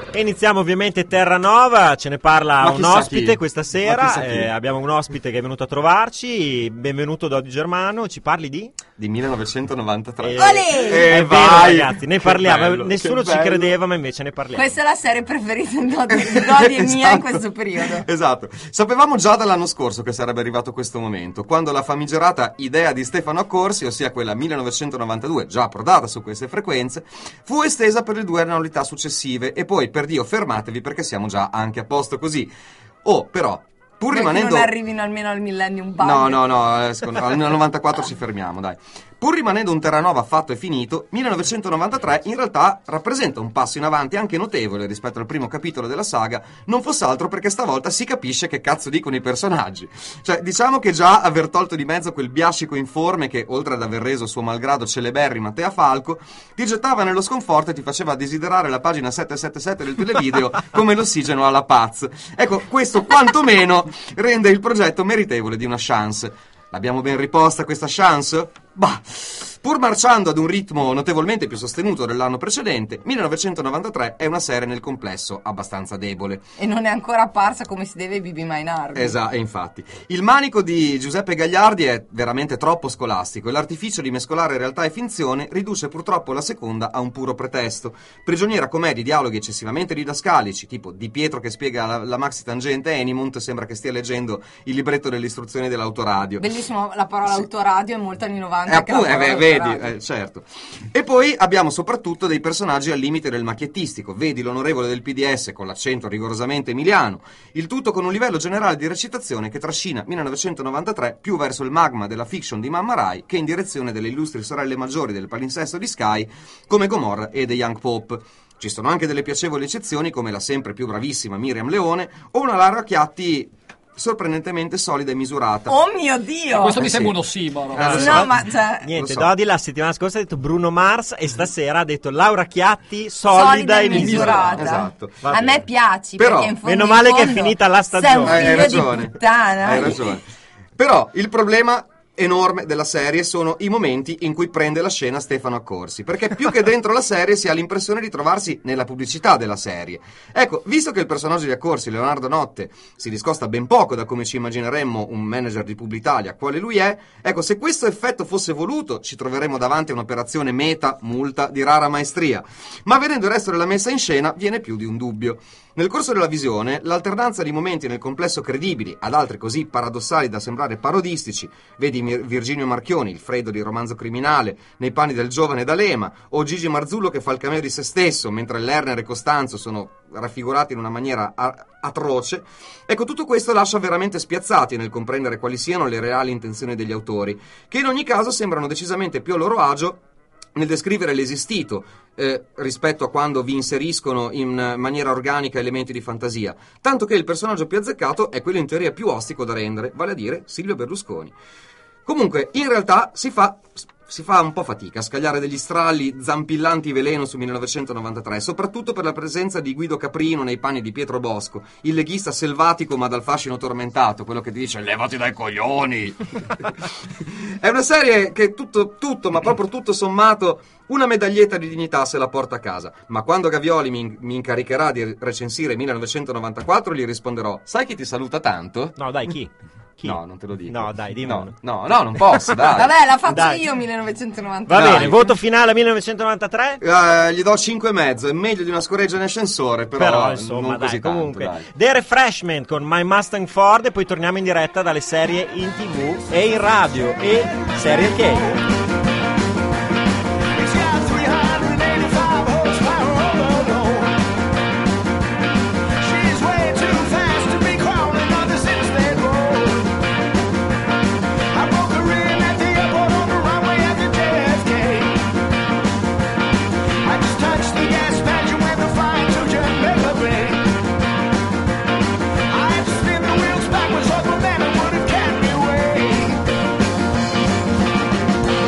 E iniziamo ovviamente Terranova, ce ne parla Ma un chissà ospite chi. questa Ma sera, chissà chi. eh, abbiamo un ospite che è venuto a trovarci, benvenuto Dodi Germano, ci parli di? Di millenovecentonovantatré. Eh, Olè! è Eh, vero vai! ragazzi, ne Che parliamo, bello, nessuno che ci bello. credeva ma invece ne parliamo. Questa è la serie preferita di Dodi, di Dodi e mia in Esatto. questo periodo. Esatto. Sapevamo già dall'anno scorso che sarebbe arrivato questo momento, quando la famigerata idea di Stefano Accorsi, ossia quella millenovecentonovantadue, già approdata su queste frequenze, fu estesa per le due annualità successive e poi, per Dio, fermatevi perché siamo già anche a posto così. Oh, però, pur Vuoi che rimanendo... non arrivino almeno al millennium bug. No, no, no, eh, secondo- al novantaquattro ci fermiamo, dai. Pur rimanendo un Terranova fatto e finito, millenovecentonovantatré in realtà rappresenta un passo in avanti anche notevole rispetto al primo capitolo della saga, non fosse altro perché stavolta si capisce che cazzo dicono i personaggi. Cioè, diciamo che già aver tolto di mezzo quel biascico informe che, oltre ad aver reso suo malgrado celeberrima Tea Falco, ti gettava nello sconforto e ti faceva desiderare la pagina settecentosettantasette del televideo come l'ossigeno alla Paz. Ecco, questo quantomeno rende il progetto meritevole di una chance. L'abbiamo ben riposta questa chance? Bah, pur marciando ad un ritmo notevolmente più sostenuto dell'anno precedente, millenovecentonovantatré è una serie nel complesso abbastanza debole. E non è ancora apparsa come si deve Bibi Mainardi. Esatto, e infatti. Il manico di Giuseppe Gagliardi è veramente troppo scolastico e l'artificio di mescolare realtà e finzione riduce purtroppo la seconda a un puro pretesto. Prigioniera com'è di dialoghi eccessivamente didascalici, tipo Di Pietro che spiega la, la maxi tangente e Enimont sembra che stia leggendo il libretto delle istruzioni dell'autoradio. Bellissimo, la parola Sì. autoradio è molto anni novanta. Eh, anche la appunto, eh, parola beh, vedi, autoradio. eh, certo. E poi abbiamo soprattutto dei personaggi al limite del macchiettistico. Vedi l'onorevole del P D S con l'accento rigorosamente emiliano. Il tutto con un livello generale di recitazione che trascina millenovecentonovantatré più verso il magma della fiction di Mamma Rai che in direzione delle illustri sorelle maggiori del palinsesto di Sky come Gomorra e The Young Pope. Ci sono anche delle piacevoli eccezioni come la sempre più bravissima Miriam Leone o una Lara Chiatti sorprendentemente solida e misurata. Oh mio Dio! Questo Eh, mi sì. sembra un ossimoro. Eh, lo so. No, ma cioè... Niente, Lo so. Dodi la settimana scorsa ha detto Bruno Mars e stasera ha detto Laura Chiatti, solida, solida e e misurata. misurata. Esatto. Va A bene. me piaci, Però, perché in fondo meno in male che è fondo finita la sei un stagione. Hai- hai figlio ragione. di puttana. Hai ragione. Però il problema enorme della serie sono i momenti in cui prende la scena Stefano Accorsi, perché più che dentro la serie si ha l'impressione di trovarsi nella pubblicità della serie. Ecco, visto che il personaggio di Accorsi, Leonardo Notte, si discosta ben poco da come ci immagineremmo un manager di Publitalia, quale lui è, ecco, se questo effetto fosse voluto ci troveremmo davanti a un'operazione meta, multa, di rara maestria, ma vedendo il resto della messa in scena viene più di un dubbio. Nel corso della visione, l'alternanza di momenti nel complesso credibili ad altri così paradossali da sembrare parodistici, vedi Mir- Virginio Marchioni, il freddo di Romanzo Criminale, nei panni del giovane D'Alema, o Gigi Marzullo che fa il cameo di se stesso, mentre Lerner e Costanzo sono raffigurati in una maniera a- atroce, ecco, tutto questo lascia veramente spiazzati nel comprendere quali siano le reali intenzioni degli autori, che in ogni caso sembrano decisamente più a loro agio nel descrivere l'esistito eh, rispetto a quando vi inseriscono in maniera organica elementi di fantasia, tanto che il personaggio più azzeccato è quello in teoria più ostico da rendere, vale a dire Silvio Berlusconi. Comunque, in realtà si fa, si fa un po' fatica a scagliare degli stralli zampillanti veleno su millenovecentonovantatré, soprattutto per la presenza di Guido Caprino nei panni di Pietro Bosco, il leghista selvatico ma dal fascino tormentato, quello che ti dice levati dai coglioni. È una serie che tutto, tutto, ma proprio tutto sommato, una medaglietta di dignità se la porta a casa. Ma quando Gavioli mi, mi incaricherà di recensire millenovecentonovantaquattro gli risponderò: sai chi ti saluta tanto? No, dai, chi? Chi? No, non te lo dico. No, dai, dimmi No, uno. no, no, non posso, dai. Vabbè, la faccio Dai. io millenovecentonovanta. Va Dai. bene, voto finale a millenovecentonovantatré? Eh, gli do cinque e mezzo, è meglio di una scoreggia in ascensore, però, Però insomma, non dai, così tanto, comunque. dai. The Refreshment con My Mustang Ford e poi torniamo in diretta dalle serie in tv e in radio e Serial K. It's got three hundred eighty-five horsepower overload. She's way too fast to be crawling on this interstate road. I broke her in at the airport on the runway at the J F K. I just touched the gas patch and went flying to Jamaica Bay. I had to spin the wheels backwards, or the man would have carried me away.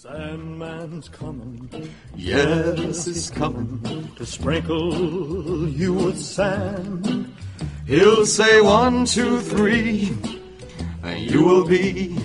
Sandman's coming, yes, he's coming to sprinkle you with sand. He'll say one, two, three, and you will be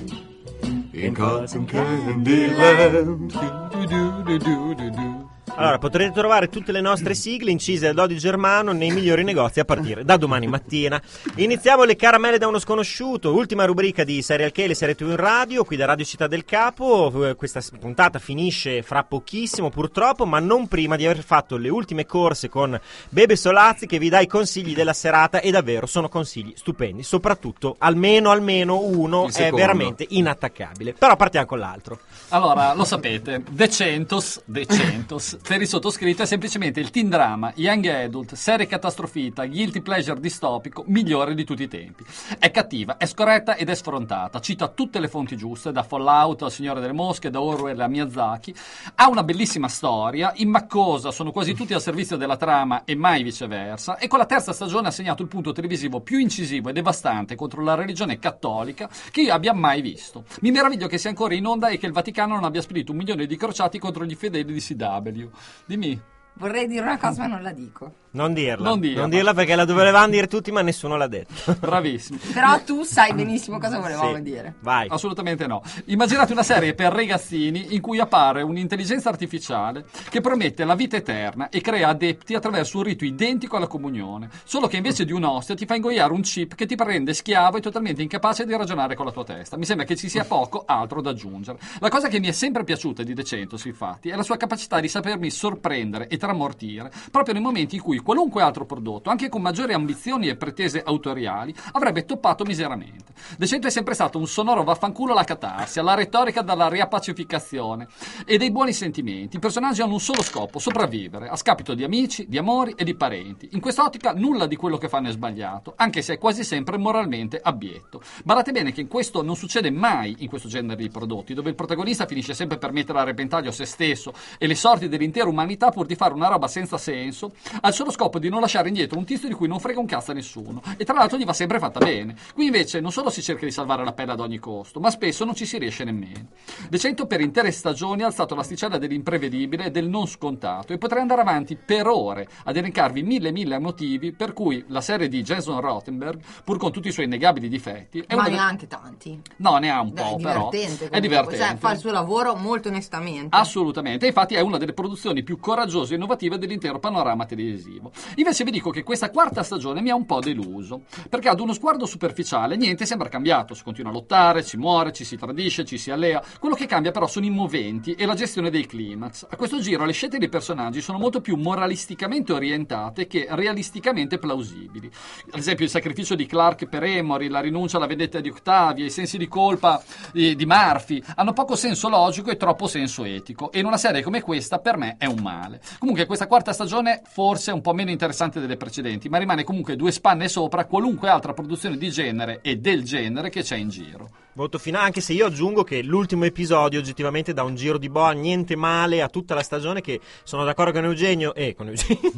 in cotton candy land. Do, do, do, do, do, do. Allora, potrete trovare tutte le nostre sigle incise da Dodi Germano nei migliori negozi a partire da domani mattina. Iniziamo le caramelle da uno sconosciuto, ultima rubrica di Serial K, le serie tivù in radio, qui da Radio Città del Capo. Questa puntata finisce fra pochissimo purtroppo, ma non prima di aver fatto le ultime corse con Bebe Solazzi, che vi dà i consigli della serata, e davvero sono consigli stupendi, soprattutto almeno almeno uno è veramente inattaccabile. Però partiamo con l'altro. Allora, lo sapete, Decentos, Decentos per il sottoscritto è semplicemente il teen drama, young adult, serie catastrofita, guilty pleasure distopico migliore di tutti i tempi. È cattiva, è scorretta ed è sfrontata, cita tutte le fonti giuste, da Fallout al Signore delle Mosche, da Orwell a Miyazaki, ha una bellissima storia, immaccosa, sono quasi tutti al servizio della trama e mai viceversa, e con la terza stagione ha segnato il punto televisivo più incisivo e devastante contro la religione cattolica che io abbia mai visto. Mi meraviglio che sia ancora in onda e che il Vaticano non abbia spedito un milione di crociati contro gli fedeli di C W. Dimmi. Vorrei dire una cosa, ma non la dico. Non dirla, Non dirla. non dirla perché la dovevano dire tutti, ma nessuno l'ha detto. Bravissimi. Però tu sai benissimo cosa volevamo Sì. dire. Vai. Assolutamente no. Immaginate una serie per ragazzini in cui appare un'intelligenza artificiale che promette la vita eterna e crea adepti attraverso un rito identico alla comunione, solo che invece di un'ostia ti fa ingoiare un chip che ti rende schiavo e totalmente incapace di ragionare con la tua testa. Mi sembra che ci sia poco altro da aggiungere. La cosa che mi è sempre piaciuta di Decentos, infatti, è la sua capacità di sapermi sorprendere e tramortire proprio nei momenti in cui qualunque altro prodotto, anche con maggiori ambizioni e pretese autoriali, avrebbe toppato miseramente. Decento è sempre stato un sonoro vaffanculo alla catarsi, alla retorica dalla riappacificazione e dei buoni sentimenti. I personaggi hanno un solo scopo: sopravvivere, a scapito di amici, di amori e di parenti. In quest'ottica nulla di quello che fanno è sbagliato, anche se è quasi sempre moralmente abietto. Badate bene che questo non succede mai in questo genere di prodotti, dove il protagonista finisce sempre per mettere a repentaglio se stesso e le sorti dell'intera umanità pur di fare una roba senza senso, al solo scopo di non lasciare indietro un tizio di cui non frega un cazzo a nessuno, e tra l'altro gli va sempre fatta bene. Qui invece non solo si cerca di salvare la pelle ad ogni costo, ma spesso non ci si riesce nemmeno. Decento per intere stagioni ha alzato l'asticella dell'imprevedibile e del non scontato, e potrei andare avanti per ore ad elencarvi mille mille motivi per cui la serie di Jason Rothenberg, pur con tutti i suoi innegabili difetti, è Ma una de- neanche tanti. no, ne ha un Dai, po', è però divertente. è comunque. divertente. Cioè, fa il suo lavoro molto onestamente. Assolutamente, infatti è una delle produzioni più coraggiose e innovative dell'intero panorama televisivo. Invece vi dico che questa quarta stagione mi ha un po' deluso, perché ad uno sguardo superficiale niente sembra cambiato, si continua a lottare, si muore, ci si tradisce, ci si allea. Quello che cambia però sono i moventi e la gestione dei climax. A questo giro le scelte dei personaggi sono molto più moralisticamente orientate che realisticamente plausibili. Ad esempio il sacrificio di Clark per Emory, la rinuncia alla vendetta di Octavia, i sensi di colpa di, di Murphy hanno poco senso logico e troppo senso etico, e in una serie come questa per me è un male. Comunque questa quarta stagione forse è un po' meno interessante delle precedenti, ma rimane comunque due spanne sopra qualunque altra produzione di genere e del genere che c'è in giro. Voto finale, anche se io aggiungo che l'ultimo episodio oggettivamente dà un giro di boa niente male a tutta la stagione, che sono d'accordo con Eugenio e eh, con Eugenio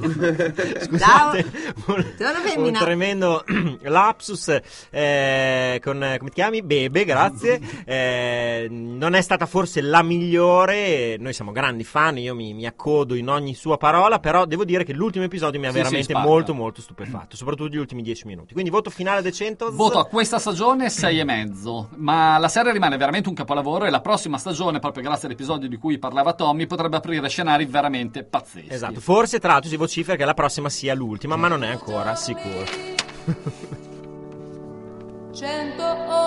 scusate, un, un tremendo lapsus eh, con, come ti chiami? Bebe, grazie. Eh, non è stata forse la migliore, noi siamo grandi fan, io mi, mi accodo in ogni sua parola, però devo dire che l'ultimo episodio mi ha Sì, veramente sì, molto molto stupefatto, soprattutto gli ultimi dieci minuti. Quindi voto finale Decentos. Voto a questa stagione sei e mezzo, ma la serie rimane veramente un capolavoro, e la prossima stagione, proprio grazie all'episodio di cui parlava Tommy, potrebbe aprire scenari veramente pazzeschi. Esatto, forse tra l'altro si vocifera che la prossima sia l'ultima, ma non è ancora sicuro. Cento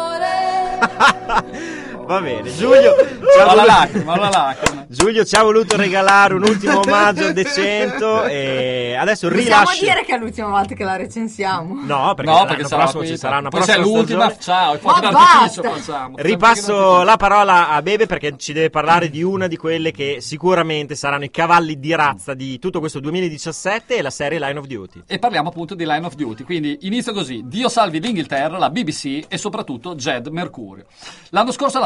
ore. Va bene, Giulio ci ha Alla voluto... lacrima, alla lacrima. Giulio ci ha voluto regalare un ultimo omaggio a Decento e adesso Possiamo rilascio. dire che è l'ultima volta che la recensiamo? No, perché, No, l'anno perché sarà prossimo qui, ci sarà una poi prossima c'è l'ultima, stagione. ciao, il fuoco Ma d'artificio basta! facciamo. Ripasso la parola a Bebe perché ci deve parlare di una di quelle che sicuramente saranno i cavalli di razza di tutto questo duemiladiciassette, e la serie Line of Duty. E parliamo appunto di Line of Duty, quindi inizio così: Dio salvi l'Inghilterra, la B B C e soprattutto Jed Mercurio. L'anno scorso la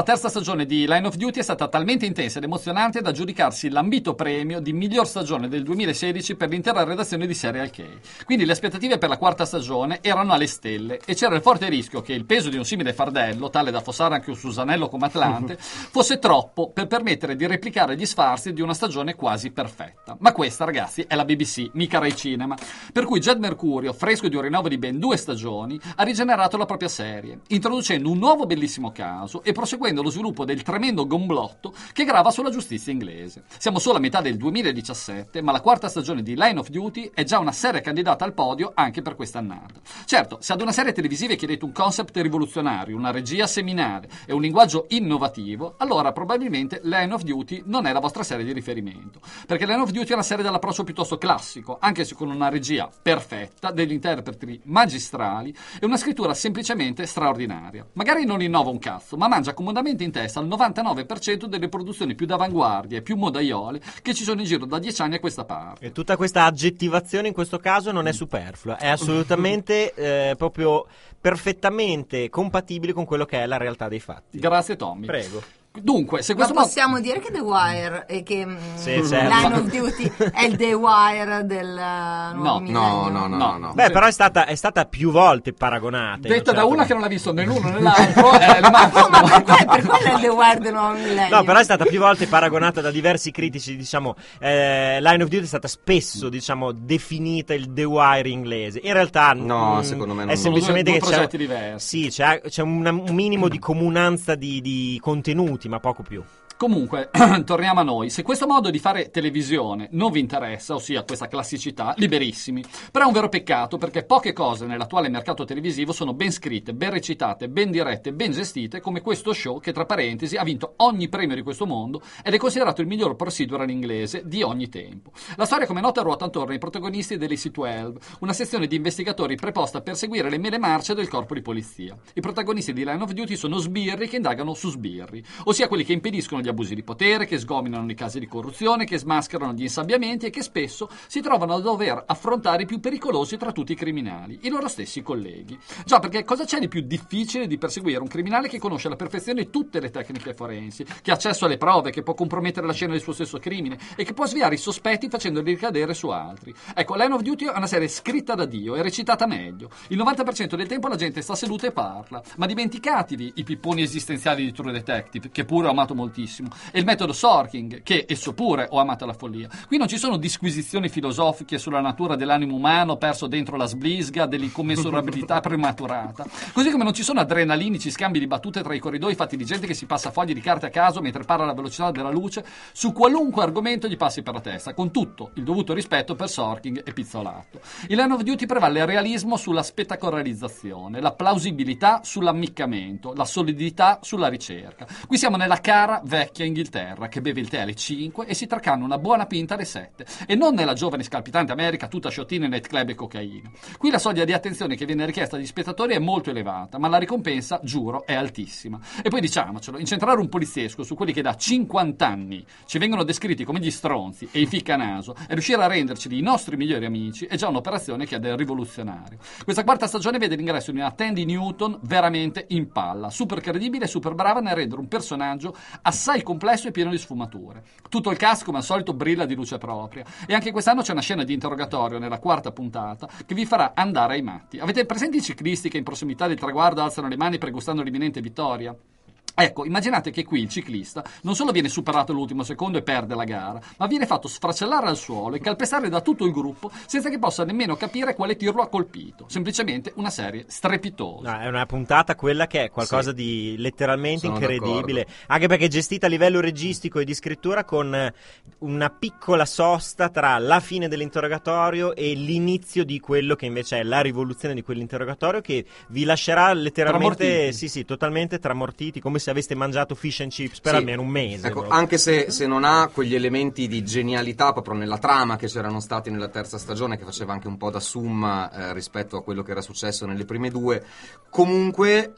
terza stagione di Line of Duty è stata talmente intensa ed emozionante da giudicarsi l'ambito premio di miglior stagione del duemilasedici per l'intera redazione di Serial K. Quindi le aspettative per la quarta stagione erano alle stelle e c'era il forte rischio che il peso di un simile fardello, tale da affossare anche un Susanello come Atlante, fosse troppo per permettere di replicare gli sfarzi di una stagione quasi perfetta. Ma questa, ragazzi, è la B B C, mica Rai Cinema, per cui Jed Mercurio, fresco di un rinnovo di ben due stagioni, ha rigenerato la propria serie, introducendo un nuovo bellissimo caso e proseguendo lo sviluppo del tremendo gomblotto che grava sulla giustizia inglese. Siamo solo a metà del duemiladiciassette, ma la quarta stagione di Line of Duty è già una serie candidata al podio anche per quest'annata. Certo, se ad una serie televisiva chiedete un concept rivoluzionario, una regia seminale e un linguaggio innovativo, allora probabilmente Line of Duty non è la vostra serie di riferimento, perché Line of Duty è una serie dall'approccio piuttosto classico, anche se con una regia perfetta, degli interpreti magistrali e una scrittura semplicemente straordinaria. Magari non innova un cazzo, ma mangia comodamente in testa il novantanove per cento delle produzioni più d'avanguardia e più modaiole che ci sono in giro da dieci anni a questa parte. E tutta questa aggettivazione in questo caso non è superflua, è assolutamente eh, proprio perfettamente compatibile con quello che è la realtà dei fatti. Grazie Tommy. Prego. Dunque, se Ma questo possiamo mo- dire che The Wire e che mm, Sì, certo. Line of Duty è il The Wire del uh, nuovo No, millennio? No, no, no, no. Beh, però è stata, è stata più volte paragonata. in un Detta da certo una modo. che non l'ha visto né l'uno né l'altro, è il massimo. No, ma per quello, per quello è il The Wire del nuovo millennio. No, però è stata più volte paragonata da diversi critici, diciamo, eh, Line of Duty è stata spesso, diciamo, definita il The Wire inglese. In realtà No, mh, secondo me non è lo- semplicemente Sono che due c'è, progetti diversi. sì, c'è, c'è una- un minimo di comunanza di, di contenuti, ma poco più. Comunque, torniamo a noi. Se questo modo di fare televisione non vi interessa, ossia questa classicità, liberissimi. Però è un vero peccato perché poche cose nell'attuale mercato televisivo sono ben scritte, ben recitate, ben dirette, ben gestite, come questo show che, tra parentesi, ha vinto ogni premio di questo mondo ed è considerato il miglior procedural inglese di ogni tempo. La storia, come nota, ruota attorno ai protagonisti dell'A C dodici, una sezione di investigatori preposta a perseguire le mele marce del corpo di polizia. I protagonisti di Line of Duty sono sbirri che indagano su sbirri, ossia quelli che impediscono gli abusi di potere, che sgominano i casi di corruzione, che smascherano gli insabbiamenti e che spesso si trovano a dover affrontare i più pericolosi tra tutti i criminali, i loro stessi colleghi. Già, perché cosa c'è di più difficile di perseguire un criminale che conosce alla perfezione tutte le tecniche forensi, che ha accesso alle prove, che può compromettere la scena del suo stesso crimine e che può sviare i sospetti facendoli ricadere su altri? Ecco, Line of Duty è una serie scritta da Dio e recitata meglio. Il novanta per cento del tempo la gente sta seduta e parla, ma dimenticatevi i pipponi esistenziali di True Detective, che pure ho amato moltissimo, e il metodo Sorkin, che esso pure ho amato alla follia. Qui non ci sono disquisizioni filosofiche sulla natura dell'animo umano perso dentro la sblisga dell'incommensurabilità prematurata, così come non ci sono adrenalinici scambi di battute tra i corridoi fatti di gente che si passa fogli di carta a caso mentre parla alla velocità della luce su qualunque argomento gli passi per la testa, con tutto il dovuto rispetto per Sorkin e Pizzolato. In Line of Duty prevale il realismo sulla spettacolarizzazione, la plausibilità sull'ammiccamento, la solidità sulla ricerca. Qui siamo nella cara vecchia Inghilterra che beve il tè alle cinque e si tracanna una buona pinta alle sette, e non nella giovane scalpitante America tutta sciottine, nightclub e cocaina. Qui la soglia di attenzione che viene richiesta agli spettatori è molto elevata, ma la ricompensa, giuro, è altissima. E poi diciamocelo, incentrare un poliziesco su quelli che da cinquanta anni ci vengono descritti come gli stronzi e i ficcanaso e riuscire a renderceli i nostri migliori amici è già un'operazione che ha del rivoluzionario. Questa quarta stagione vede l'ingresso di una Tandy Newton veramente in palla, super credibile e super brava nel rendere un personaggio assai complesso e pieno di sfumature. Tutto il cast, come al solito, brilla di luce propria, e anche quest'anno c'è una scena di interrogatorio nella quarta puntata che vi farà andare ai matti. Avete presenti i ciclisti che in prossimità del traguardo alzano le mani pregustando l'imminente vittoria? Ecco, immaginate che qui il ciclista non solo viene superato all'ultimo secondo e perde la gara, ma viene fatto sfracellare al suolo e calpestare da tutto il gruppo senza che possa nemmeno capire quale tiro lo ha colpito. Semplicemente una serie strepitosa. No, è una puntata quella che è qualcosa Sì. di letteralmente Sono incredibile, d'accordo. anche perché è gestita a livello registico e di scrittura con eh, una piccola sosta tra la fine dell'interrogatorio e l'inizio di quello che invece è la rivoluzione di quell'interrogatorio, che vi lascerà letteralmente Tramortiti. sì sì totalmente tramortiti, come se aveste mangiato fish and chips per Sì. almeno un mese. Ecco, no? anche se, se non ha quegli elementi di genialità proprio nella trama che c'erano stati nella terza stagione, che faceva anche un po' da summa eh, rispetto a quello che era successo nelle prime due, comunque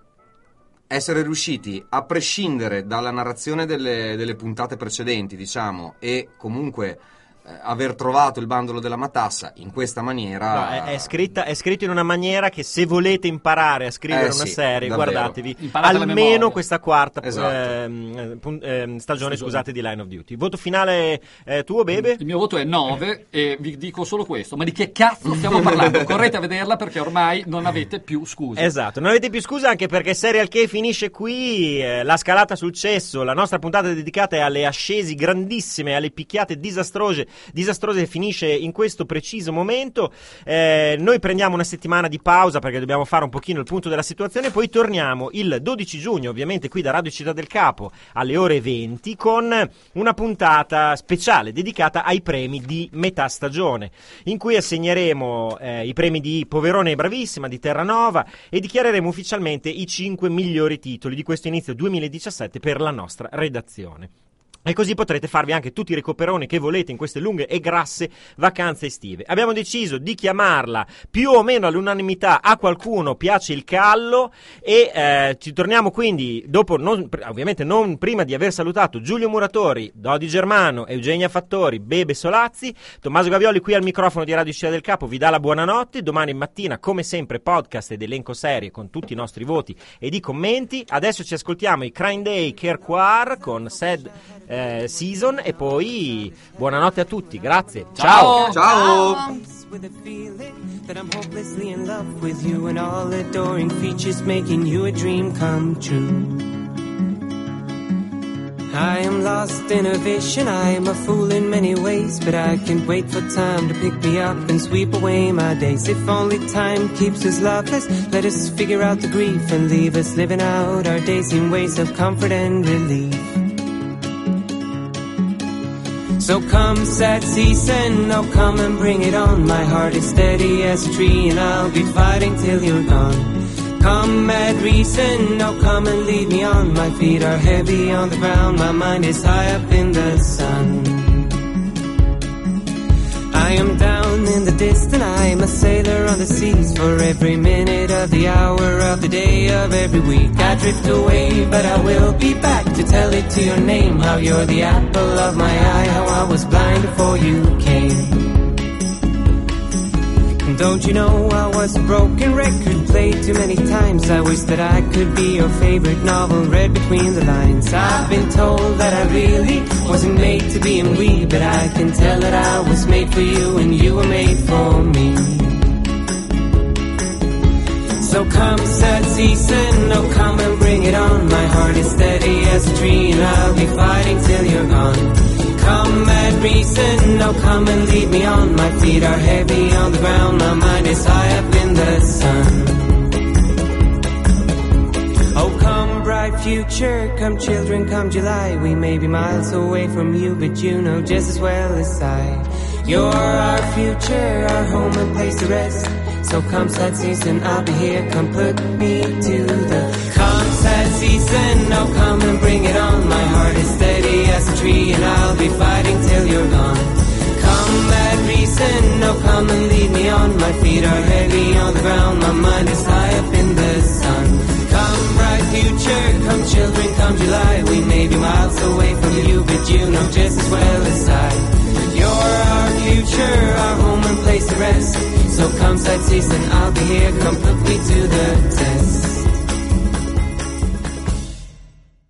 essere riusciti, a prescindere dalla narrazione delle, delle puntate precedenti, diciamo, e comunque aver trovato il bandolo della matassa in questa maniera. No, è, è, scritta, è scritto in una maniera che se volete imparare a scrivere Eh una sì, serie, davvero. guardatevi Imparate la almeno memoria. questa quarta Esatto. ehm, pun- ehm, stagione, scusate, di Line of Duty. Voto finale eh, tuo, Bebe? Il mio voto è nove e vi dico solo questo. Ma di che cazzo stiamo parlando? Correte a vederla perché ormai non avete più scuse. Esatto, non avete più scusa anche perché Serial K finisce qui, eh, la scalata sul cesso, la nostra puntata dedicata è alle ascesi grandissime, alle picchiate disastrose, disastrose finisce in questo preciso momento. Eh, noi prendiamo una settimana di pausa perché dobbiamo fare un pochino il punto della situazione, poi torniamo il dodici giugno, ovviamente qui da Radio Città del Capo alle ore venti con una puntata speciale dedicata ai premi di metà stagione, in cui assegneremo eh, i premi di Poverone e Bravissima, di Terranova, e dichiareremo ufficialmente i cinque migliori titoli di questo inizio duemiladiciassette per la nostra redazione. E così potrete farvi anche tutti i recuperoni che volete in queste lunghe e grasse vacanze estive. Abbiamo deciso di chiamarla più o meno all'unanimità A qualcuno piace il callo e eh, ci torniamo quindi dopo, non, ovviamente non prima di aver salutato Giulio Muratori, Dodi Germano, Eugenia Fattori, Bebe Solazzi. Tommaso Gavioli qui al microfono di Radio Città del Capo vi dà la buonanotte. Domani mattina come sempre podcast ed elenco serie con tutti i nostri voti ed i commenti. Adesso ci ascoltiamo i Crime Day Kerquar con Sad Eh, season e poi buonanotte a tutti, grazie, ciao Ciao! With a feeling that I'm hopelessly in love with you and all adoring features making you a dream come true. I am lost in a vision, I am a fool in many ways, but I can't wait for time to pick me up and sweep away my days. If only time keeps us loveless, let us figure out the grief and leave us living out our days in ways of comfort and relief. So come sad season, oh come and bring it on. My heart is steady as a tree and I'll be fighting till you're gone. Come mad reason, oh come and lead me on. My feet are heavy on the ground, my mind is high up in the sun. I am down in the distance, I am a sailor on the seas. For every minute of the hour of the day of every week I drift away, but I will be back to tell it to your name. How you're the apple of my eye, how I was blind before you came. Don't you know I was a broken record, played too many times. I wish that I could be your favorite novel, read between the lines. I've been told that I really wasn't made to be in we, but I can tell that I was made for you and you were made for me. So come sad season, oh come and bring it on. My heart is steady as a tree and I'll be fighting till you're gone. Come mad reason, oh come and lead me on. My feet are heavy on the ground, my mind is high up in the sun. Oh come bright future, come children, come July. We may be miles away from you, but you know just as well as I. You're our future, our home and place to rest. So come sad season, I'll be here, come put me to the. Come sad season, oh come and bring it on. My heart is steady as a tree and I'll be fighting till you're gone. Come mad reason, oh come and lead me on. My feet are heavy on the ground, my mind is high up in the sun. Come bright future, come children, come July. We may be miles away from you, but you know just as well as I. You're our future, our home and place to rest. So come sad season, I'll be here, come put me to the test.